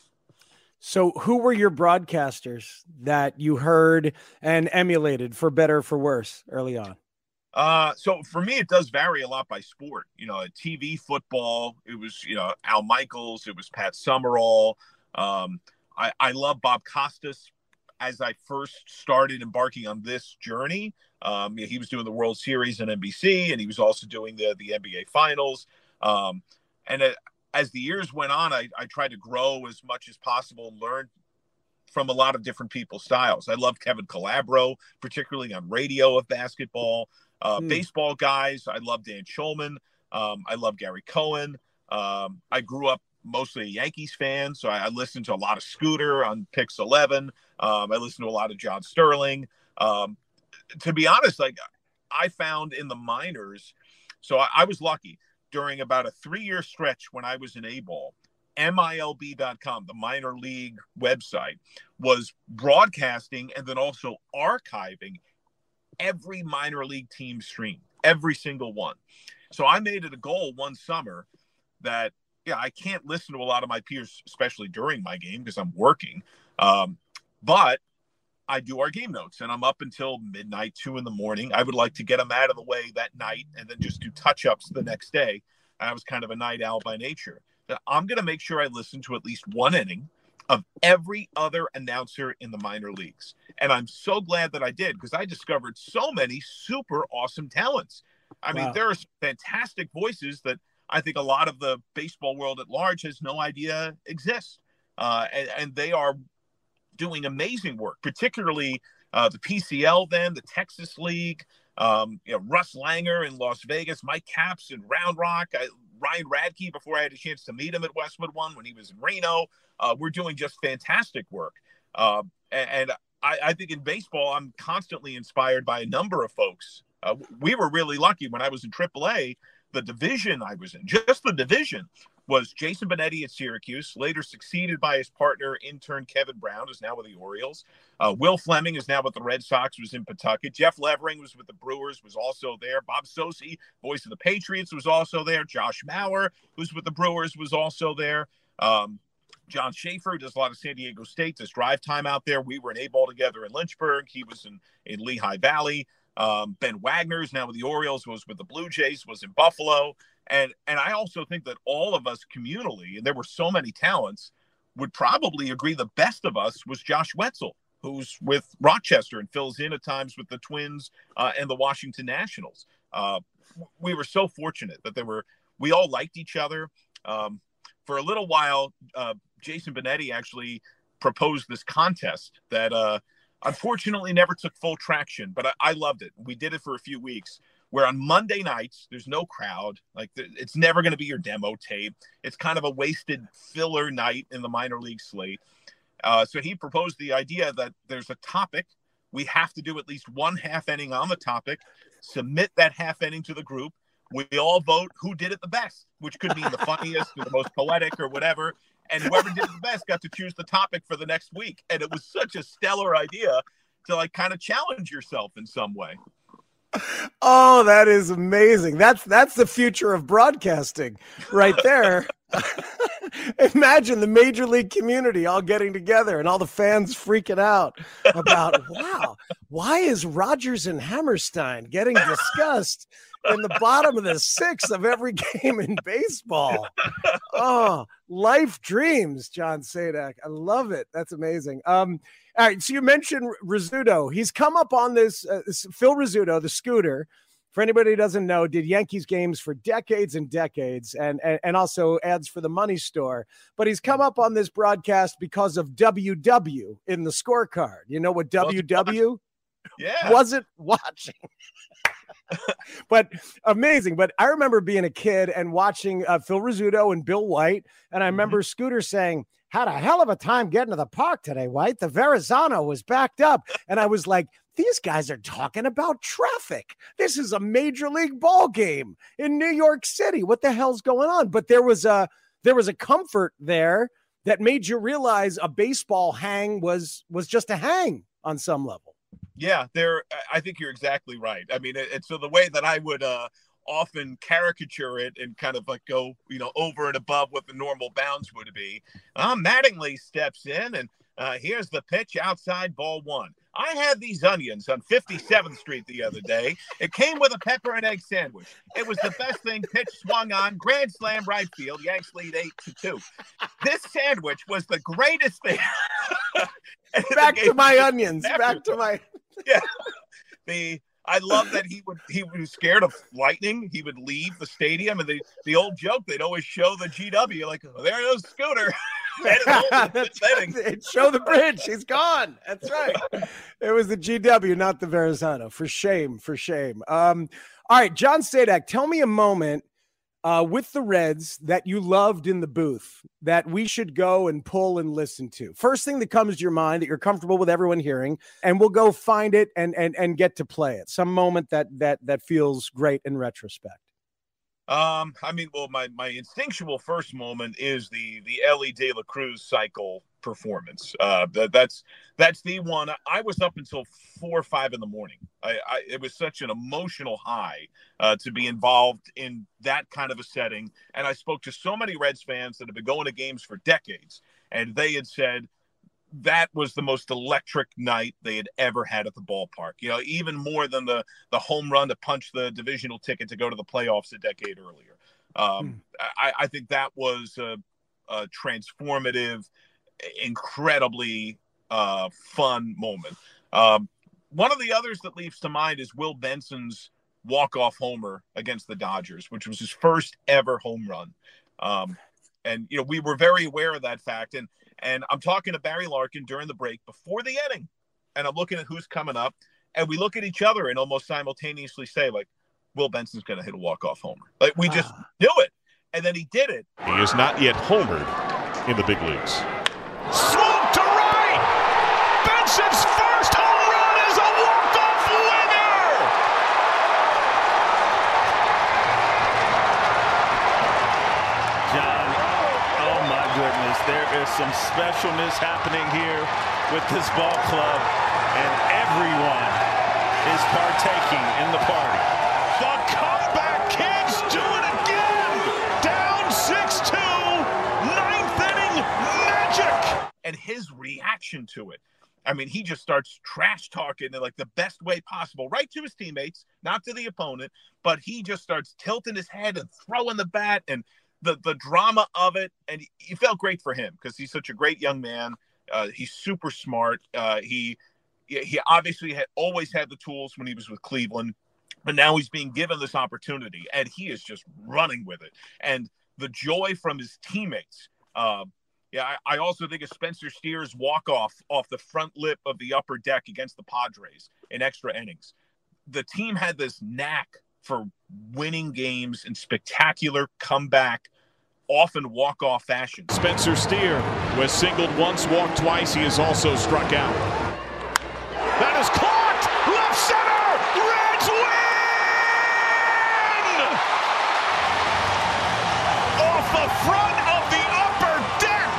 So who were your broadcasters that you heard and emulated, for better or for worse, early on? Uh, so for me, it does vary a lot by sport. You know, T V football, it was, you know, Al Michaels, it was Pat Summerall. Um, I, I love Bob Costas. As I first started embarking on this journey, um, he was doing the World Series on N B C, and he was also doing the, the N B A Finals. Um, and it, as the years went on, I, I tried to grow as much as possible and learn from a lot of different people's styles. I love Kevin Calabro, particularly on radio of basketball. Uh, mm. Baseball guys, I love Dan Shulman. Um, I love Gary Cohen. Um, I grew up mostly a Yankees fan, so I, I listened to a lot of Scooter on Pix eleven. Um, I listened to a lot of John Sterling. Um, to be honest, like I found in the minors, so I, I was lucky during about a three-year stretch when I was in A-ball. M I L B dot com, the minor league website, was broadcasting and then also archiving every minor league team stream, every single one. So I made it a goal one summer that, yeah, I can't listen to a lot of my peers, especially during my game because I'm working. Um, but I do our game notes, and I'm up until midnight, two in the morning. I would like to get them out of the way that night and then just do touch-ups the next day. I was kind of a night owl by nature. I'm going to make sure I listen to at least one inning of every other announcer in the minor leagues. And I'm so glad that I did, because I discovered so many super awesome talents. I mean, wow. There are some fantastic voices that I think a lot of the baseball world at large has no idea exist. Uh, and, and they are doing amazing work, particularly uh, the P C L then, the Texas League, um, you know, Russ Langer in Las Vegas, Mike Capps in Round Rock, I, Ryan Radke, before I had a chance to meet him at Westwood One when he was in Reno. Uh, we're doing just fantastic work. Uh, and and I, I think in baseball, I'm constantly inspired by a number of folks. Uh, we were really lucky when I was in triple A, the division I was in, just the division, was Jason Benetti at Syracuse, later succeeded by his partner, intern Kevin Brown, who's now with the Orioles. Uh, Will Fleming is now with the Red Sox, was in Pawtucket. Jeff Levering was with the Brewers, was also there. Bob Sosi, voice of the Patriots, was also there. Josh Mauer, who's with the Brewers, was also there. Um, John Schaefer does a lot of San Diego State, does drive time out there. We were in A-ball together in Lynchburg. He was in, in Lehigh Valley. Um, Ben Wagner is now with the Orioles, was with the Blue Jays, was in Buffalo. And and I also think that all of us communally, and there were so many talents, would probably agree the best of us was Josh Wetzel, who's with Rochester and fills in at times with the Twins uh, and the Washington Nationals. Uh, we were so fortunate that there were, we all liked each other. Um, for a little while, uh, Jason Benetti actually proposed this contest that uh, unfortunately never took full traction, but I, I loved it. We did it for a few weeks, where on Monday nights, there's no crowd. Like, it's never going to be your demo tape. It's kind of a wasted filler night in the minor league slate. Uh, so he proposed the idea that there's a topic. We have to do at least one half inning on the topic, submit that half inning to the group. We all vote who did it the best, which could mean the funniest or the most poetic or whatever. And whoever did it the best got to choose the topic for the next week. And it was such a stellar idea to, like, kind of challenge yourself in some way. Oh, that is amazing. That's that's the future of broadcasting right there. Imagine the major league community all getting together and all the fans freaking out about, wow, why is Rogers and Hammerstein getting discussed in the bottom of the sixth of every game in baseball? Oh, life dreams, John Sadak. I love it. That's amazing. Um, all right, so you mentioned Rizzuto. He's come up on this, uh, this Phil Rizzuto, the Scooter. For anybody who doesn't know, did Yankees games for decades and decades, and, and, and also ads for the Money Store. But he's come up on this broadcast because of W W in the scorecard. You know what W W? Yeah. Wasn't watching. But amazing. But I remember being a kid and watching uh, Phil Rizzuto and Bill White, and I remember mm-hmm. Scooter saying, had a hell of a time getting to the park today, White. The Verrazano was backed up. And I was like, these guys are talking about traffic. This is a major league ball game in New York City. What the hell's going on? But there was a there was a comfort there that made you realize a baseball hang was was just a hang on some level. Yeah, there. I think you're exactly right. I mean, and so the way that I would uh, often caricature it and kind of like go, you know, over and above what the normal bounds would be. Uh, Mattingly steps in, and uh, here's the pitch outside ball one. I had these onions on fifty-seventh Street the other day. It came with a pepper and egg sandwich. It was the best thing. Pitch swung on. Grand slam right field. Yanks lead eight to two. This sandwich was the greatest thing. Back to my onions. Back to my. Yeah. The I love that he would he was scared of lightning. He would leave the stadium, and the, the old joke, they'd always show the G W like, oh, there goes Scooter. Show the bridge. He's gone. That's right. It was the G W, not the Verrazano. For shame. For shame. Um, all right, John Sadak, tell me a moment uh, with the Reds that you loved in the booth that we should go and pull and listen to. First thing that comes to your mind that you're comfortable with everyone hearing, and we'll go find it and and and get to play it. Some moment that that that feels great in retrospect. Um, I mean, well, my, my instinctual first moment is the the Elly De La Cruz cycle performance. Uh, that, that's that's the one. I was up until four or five in the morning. I, I it was such an emotional high uh, to be involved in that kind of a setting. And I spoke to so many Reds fans that have been going to games for decades, and they had said that was the most electric night they had ever had at the ballpark. You know, even more than the the home run to punch the divisional ticket to go to the playoffs a decade earlier. Um, hmm. I, I think that was a, a transformative, incredibly uh, fun moment. Um, one of the others that leaps to mind is Will Benson's walk-off homer against the Dodgers, which was his first ever home run. Um, and, you know, we were very aware of that fact. And, And I'm talking to Barry Larkin during the break before the inning, and I'm looking at who's coming up, and we look at each other and almost simultaneously say, like, Will Benson's going to hit a walk-off homer. Like, we just ah. knew it. And then he did it. He is not yet homered in the big leagues. Swoop to right! Benson's first home run is a walk-off winner! John, oh my goodness, there is some specialness happening here with this ball club, and everyone is partaking in the party. The comeback kids do it again! Down six two, ninth inning magic! And his reaction to it, I mean, he just starts trash talking in like the best way possible, right to his teammates, not to the opponent, but he just starts tilting his head and throwing the bat, and the the drama of it. And he felt great for him because he's such a great young man. Uh, he's super smart. Uh, he he obviously had always had the tools when he was with Cleveland, but now he's being given this opportunity, and he is just running with it. And the joy from his teammates. Uh, yeah, I, I also think of Spencer Steer's walk-off off the front lip of the upper deck against the Padres in extra innings. The team had this knack for winning games in spectacular comeback, often walk-off fashion. Spencer Steer was singled once, walked twice. He has also struck out. That is caught! Left center! Reds win! Off the front of the upper deck!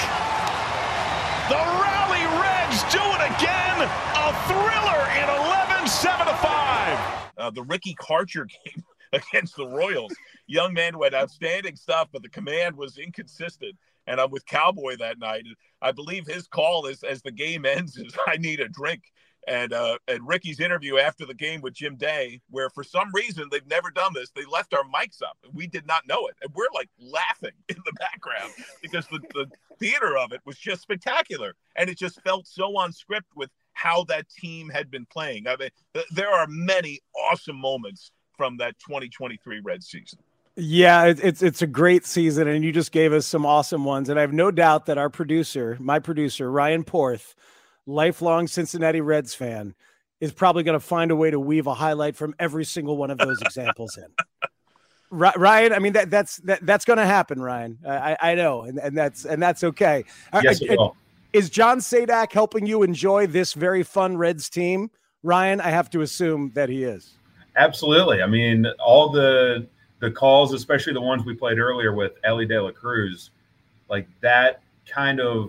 The Rally Reds do it again! A thriller in eleven, seven to five! Uh, the Ricky Karcher game against the Royals. Young man who had outstanding stuff, but the command was inconsistent. And I'm with Cowboy that night. I believe his call is, as the game ends, is I need a drink. And uh, and Ricky's interview after the game with Jim Day, where for some reason they've never done this, they left our mics up. And we did not know it. And we're like laughing in the background because the, the theater of it was just spectacular. And it just felt so on script with how that team had been playing. I mean, th- there are many awesome moments from that twenty twenty-three Reds season. Yeah, it, it's it's a great season, and you just gave us some awesome ones. And I have no doubt that our producer, my producer, Ryan Porth, lifelong Cincinnati Reds fan, is probably going to find a way to weave a highlight from every single one of those examples in. Ryan, I mean, that that's that, that's going to happen, Ryan. I, I know, and, and that's and that's okay. Yes, it will. Is John Sadak helping you enjoy this very fun Reds team? Ryan, I have to assume that he is. Absolutely. I mean, all the the calls, especially the ones we played earlier with Elly De La Cruz, like that kind of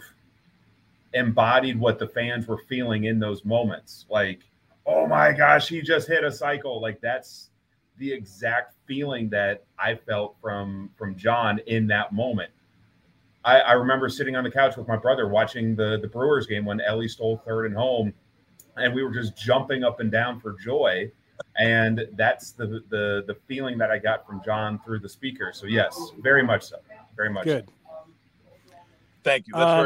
embodied what the fans were feeling in those moments. Like, oh my gosh, he just hit a cycle. Like that's the exact feeling that I felt from from John in that moment. I, I remember sitting on the couch with my brother watching the, the Brewers game when Elly stole third and home, and we were just jumping up and down for joy. And that's the, the, the feeling that I got from John through the speaker. So yes, very much so. Very much good. So. Thank you. That's um, very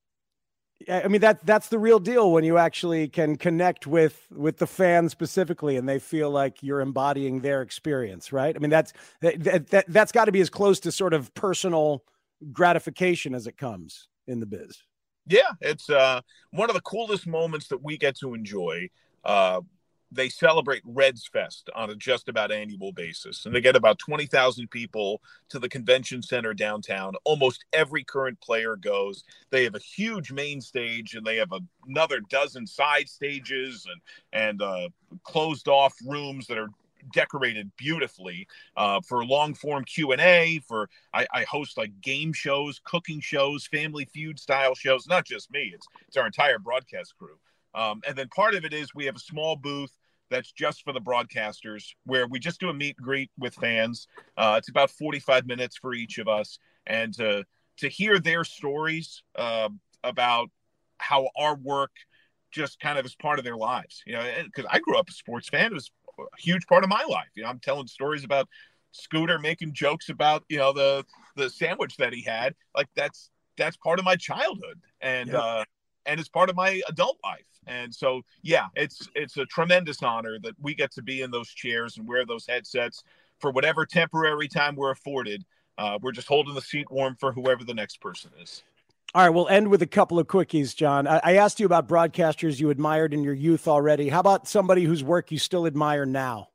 good. I mean, that that's the real deal when you actually can connect with, with the fans specifically, and they feel like you're embodying their experience, right? I mean, that's, that, that, that's got to be as close to sort of personal gratification as it comes in the biz. Yeah, it's uh, one of the coolest moments that we get to enjoy. Uh, they celebrate Reds Fest on a just about annual basis, and they get about twenty thousand people to the convention center downtown. Almost every current player goes. They have a huge main stage, and they have a, another dozen side stages and, and uh, closed off rooms that are decorated beautifully uh, for long form Q and A. For I, I host like game shows, cooking shows, Family Feud style shows. Not just me; it's it's our entire broadcast crew. Um, and then part of it is we have a small booth that's just for the broadcasters, where we just do a meet and greet with fans. Uh, it's about forty-five minutes for each of us, and to to hear their stories uh, about how our work just kind of is part of their lives. You know, because I grew up a sports fan. It was a huge part of my life. You know, I'm telling stories about Scooter making jokes about, you know, the the sandwich that he had. Like that's that's part of my childhood, and yep. uh, and it's part of my adult life. And so, yeah, it's it's a tremendous honor that we get to be in those chairs and wear those headsets for whatever temporary time we're afforded. Uh, we're just holding the seat warm for whoever the next person is. All right, we'll end with a couple of quickies, John. I, I asked you about broadcasters you admired in your youth already. How about somebody whose work you still admire now?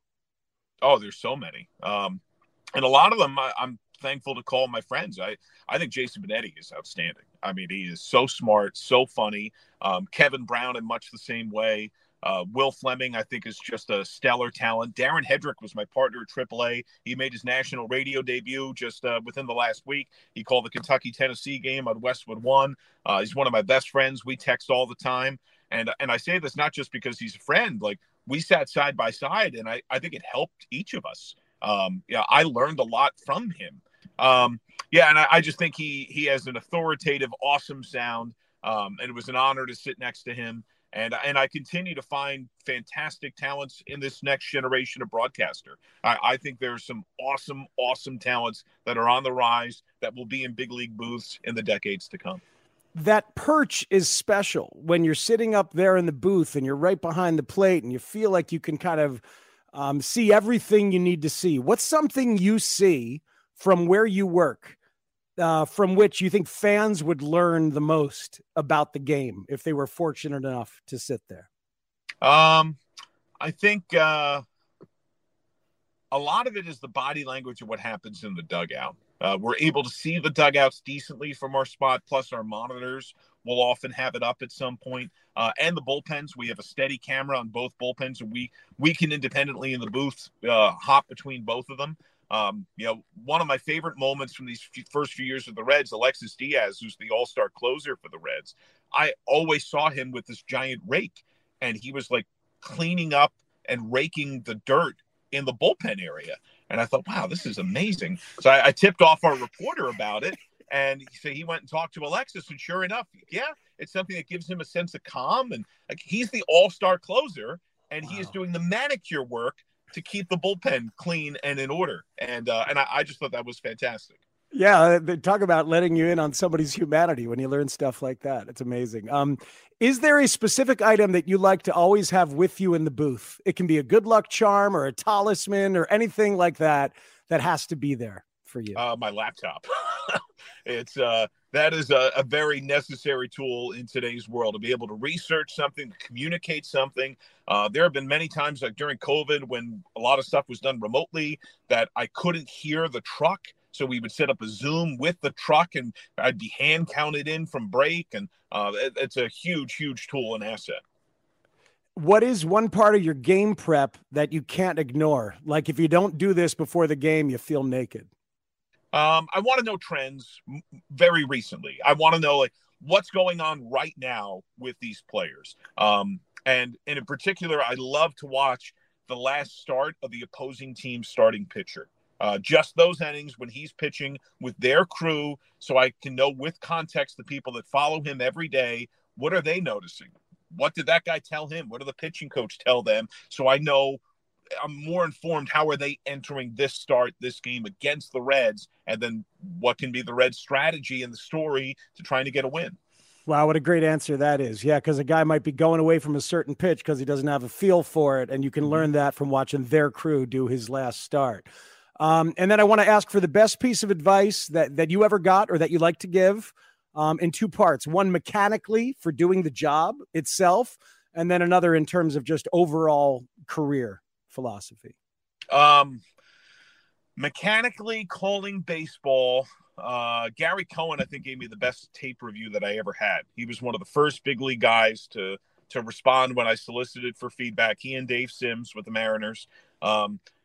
Oh, there's so many. Um, and a lot of them I, I'm thankful to call my friends. I, I think Jason Benetti is outstanding. I mean, he is so smart, so funny. Um, Kevin Brown in much the same way. Uh, Will Fleming, I think, is just a stellar talent. Darren Hedrick was my partner at triple A. He made his national radio debut just uh, within the last week. He called the Kentucky-Tennessee game on Westwood One. Uh, he's one of my best friends. We text all the time. And and I say this not just because he's a friend. Like, we sat side by side, and I, I think it helped each of us. Um, yeah, I learned a lot from him. Um, yeah, and I, I just think he he has an authoritative, awesome sound, um, and it was an honor to sit next to him. And and I continue to find fantastic talents in this next generation of broadcaster. I, I think there's some awesome, awesome talents that are on the rise that will be in big league booths in the decades to come. That perch is special when you're sitting up there in the booth and you're right behind the plate and you feel like you can kind of um, see everything you need to see. What's something you see from where you work Uh, from which you think fans would learn the most about the game if they were fortunate enough to sit there? Um, I think uh, a lot of it is the body language of what happens in the dugout. Uh, we're able to see the dugouts decently from our spot, plus our monitors will often have it up at some point. Uh, and the bullpens, we have a steady camera on both bullpens, and we, we can independently in the booth uh, hop between both of them. Um, you know, one of my favorite moments from these few, first few years of the Reds, Alexis Diaz, who's the all-star closer for the Reds, I always saw him with this giant rake, and he was like cleaning up and raking the dirt in the bullpen area. And I thought, wow, this is amazing. So I, I tipped off our reporter about it, and so he went and talked to Alexis, and sure enough, yeah, it's something that gives him a sense of calm. And like, he's the all-star closer, and wow. he is doing the manicure work to keep the bullpen clean and in order. And uh, and I, I just thought that was fantastic. Yeah, they talk about letting you in on somebody's humanity when you learn stuff like that. It's amazing. Um, is there a specific item that you like to always have with you in the booth? It can be a good luck charm or a talisman or anything like that that has to be there for you. Uh, my laptop. It's uh, that is a, a very necessary tool in today's world, to be able to research something, to communicate something. Uh, there have been many times, like during COVID, when a lot of stuff was done remotely, that I couldn't hear the truck. So we would set up a Zoom with the truck, and I'd be hand counted in from break. And uh, it, it's a huge, huge tool and asset. What is one part of your game prep that you can't ignore? Like, if you don't do this before the game, you feel naked. Um, I want to know trends very recently. I want to know, like, what's going on right now with these players. Um, and, and in particular, I love to watch the last start of the opposing team's starting pitcher. Uh, just those innings when he's pitching with their crew, so I can know with context the people that follow him every day, what are they noticing? What did that guy tell him? What did the pitching coach tell them? So I know I'm more informed. How are they entering this start, this game against the Reds? And then what can be the Reds' strategy and the story to trying to get a win? Wow, what a great answer that is. Yeah, because a guy might be going away from a certain pitch because he doesn't have a feel for it, and you can mm-hmm. learn that from watching their crew do his last start. Um, and then I want to ask for the best piece of advice that, that you ever got or that you like to give um, in two parts. One mechanically for doing the job itself, and then another in terms of just overall career philosophy. Um, mechanically calling baseball, uh, Gary Cohen, I think, gave me the best tape review that I ever had. He was one of the first big league guys to to respond when I solicited for feedback. He and Dave Sims with the Mariners. Um,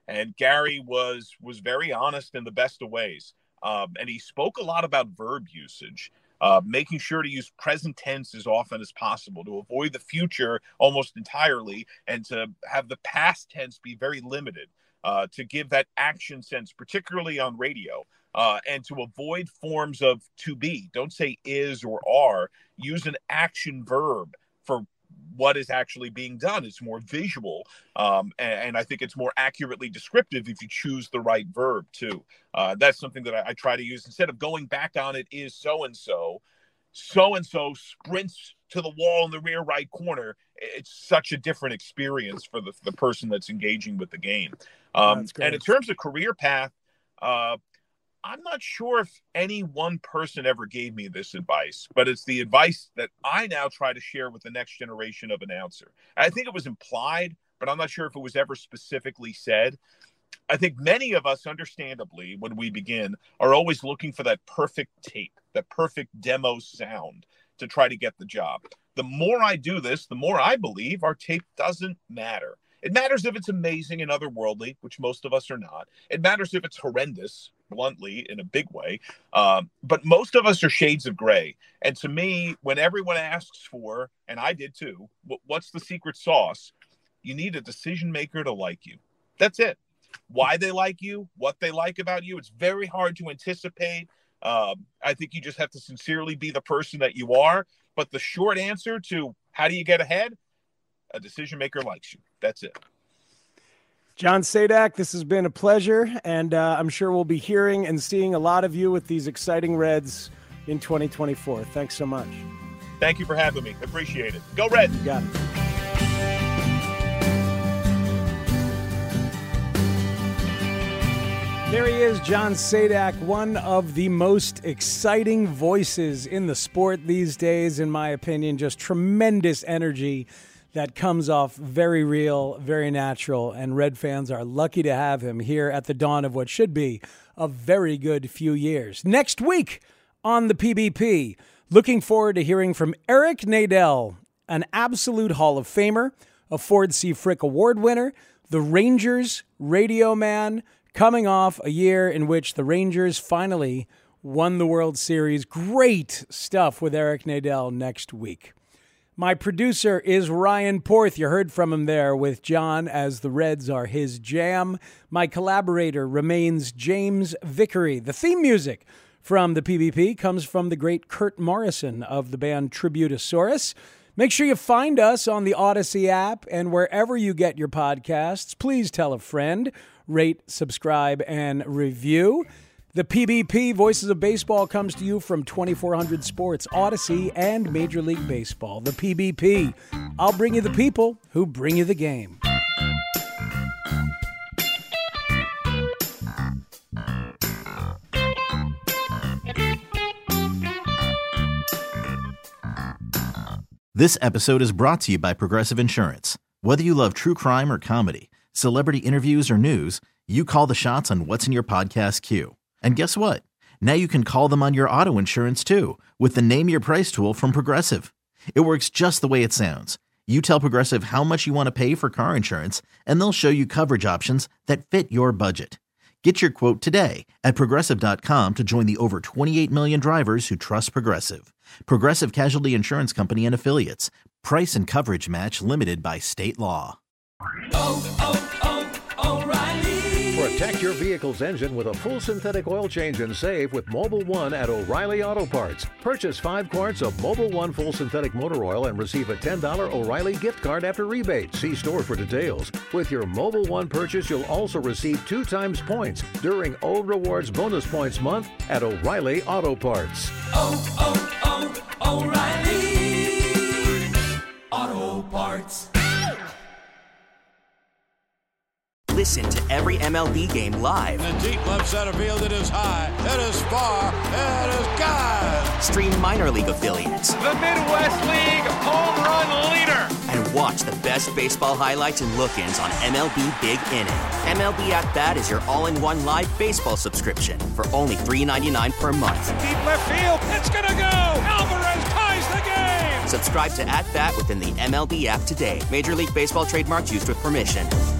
And Gary was was very honest in the best of ways. Um, and he spoke a lot about verb usage, uh, making sure to use present tense as often as possible to avoid the future almost entirely and to have the past tense be very limited, uh, to give that action sense, particularly on radio, uh, and to avoid forms of to be. Don't say is or are. Use an action verb for what is actually being done. It's more visual, um, and, and I think it's more accurately descriptive if you choose the right verb too. Uh, that's something that I, I try to use instead of going back on it is so-and-so. So-and-so sprints to the wall in the rear right corner. It's such a different experience for the, the person that's engaging with the game. Um, and in terms of career path, uh, I'm not sure if any one person ever gave me this advice, but it's the advice that I now try to share with the next generation of announcer. I think it was implied, but I'm not sure if it was ever specifically said. I think many of us, understandably, when we begin, are always looking for that perfect tape, that perfect demo sound to try to get the job. The more I do this, the more I believe our tape doesn't matter. It matters if it's amazing and otherworldly, which most of us are not. It matters if it's horrendous, bluntly, in a big way. Um, but most of us are shades of gray. And to me, when everyone asks for, and I did too, what's the secret sauce? You need a decision maker to like you. That's it. Why they like you, what they like about you, it's very hard to anticipate. Um, I think you just have to sincerely be the person that you are. But the short answer to how do you get ahead? A decision maker likes you. That's it. John Sadak, this has been a pleasure, and uh, I'm sure we'll be hearing and seeing a lot of you with these exciting Reds in twenty twenty-four. Thanks so much. Thank you for having me. Appreciate it. Go Reds. You got it. There he is, John Sadak, one of the most exciting voices in the sport these days, in my opinion. Just tremendous energy that comes off very real, very natural, and Red fans are lucky to have him here at the dawn of what should be a very good few years. Next week on the P B P, looking forward to hearing from Eric Nadel, an absolute Hall of Famer, a Ford C. Frick Award winner, the Rangers radio man, coming off a year in which the Rangers finally won the World Series. Great stuff with Eric Nadel next week. My producer is Ryan Porth. You heard from him there with John, as the Reds are his jam. My collaborator remains James Vickery. The theme music from the P B P comes from the great Kurt Morrison of the band Tributosaurus. Make sure you find us on the Odyssey app and wherever you get your podcasts. Please tell a friend, rate, subscribe, and review. The P B P, Voices of Baseball, comes to you from twenty-four hundred Sports, Odyssey, and Major League Baseball. The P B P, I'll bring you the people who bring you the game. This episode is brought to you by Progressive Insurance. Whether you love true crime or comedy, celebrity interviews or news, you call the shots on what's in your podcast queue. And guess what? Now you can call them on your auto insurance too with the Name Your Price tool from Progressive. It works just the way it sounds. You tell Progressive how much you want to pay for car insurance, and they'll show you coverage options that fit your budget. Get your quote today at Progressive dot com to join the over twenty-eight million drivers who trust Progressive. Progressive Casualty Insurance Company and Affiliates. Price and coverage match limited by state law. Oh, oh, oh, O'Reilly. Protect your vehicle's engine with a full synthetic oil change and save with Mobil one at O'Reilly Auto Parts. Purchase five quarts of Mobil one full synthetic motor oil and receive a ten dollars O'Reilly gift card after rebate. See store for details. With your Mobil one purchase, you'll also receive two times points during O Rewards Bonus Points Month at O'Reilly Auto Parts. Oh, oh, oh, O'Reilly Auto Parts. Listen to every M L B game live. In the deep left center field, it is high, it is far, it is gone. Stream minor league affiliates. The Midwest League home run leader. And watch the best baseball highlights and look-ins on M L B Big Inning. M L B At Bat is your all-in-one live baseball subscription for only three dollars and ninety-nine cents per month. Deep left field, it's gonna go. Alvarez ties the game. Subscribe to At Bat within the M L B app today. Major League Baseball trademarks used with permission.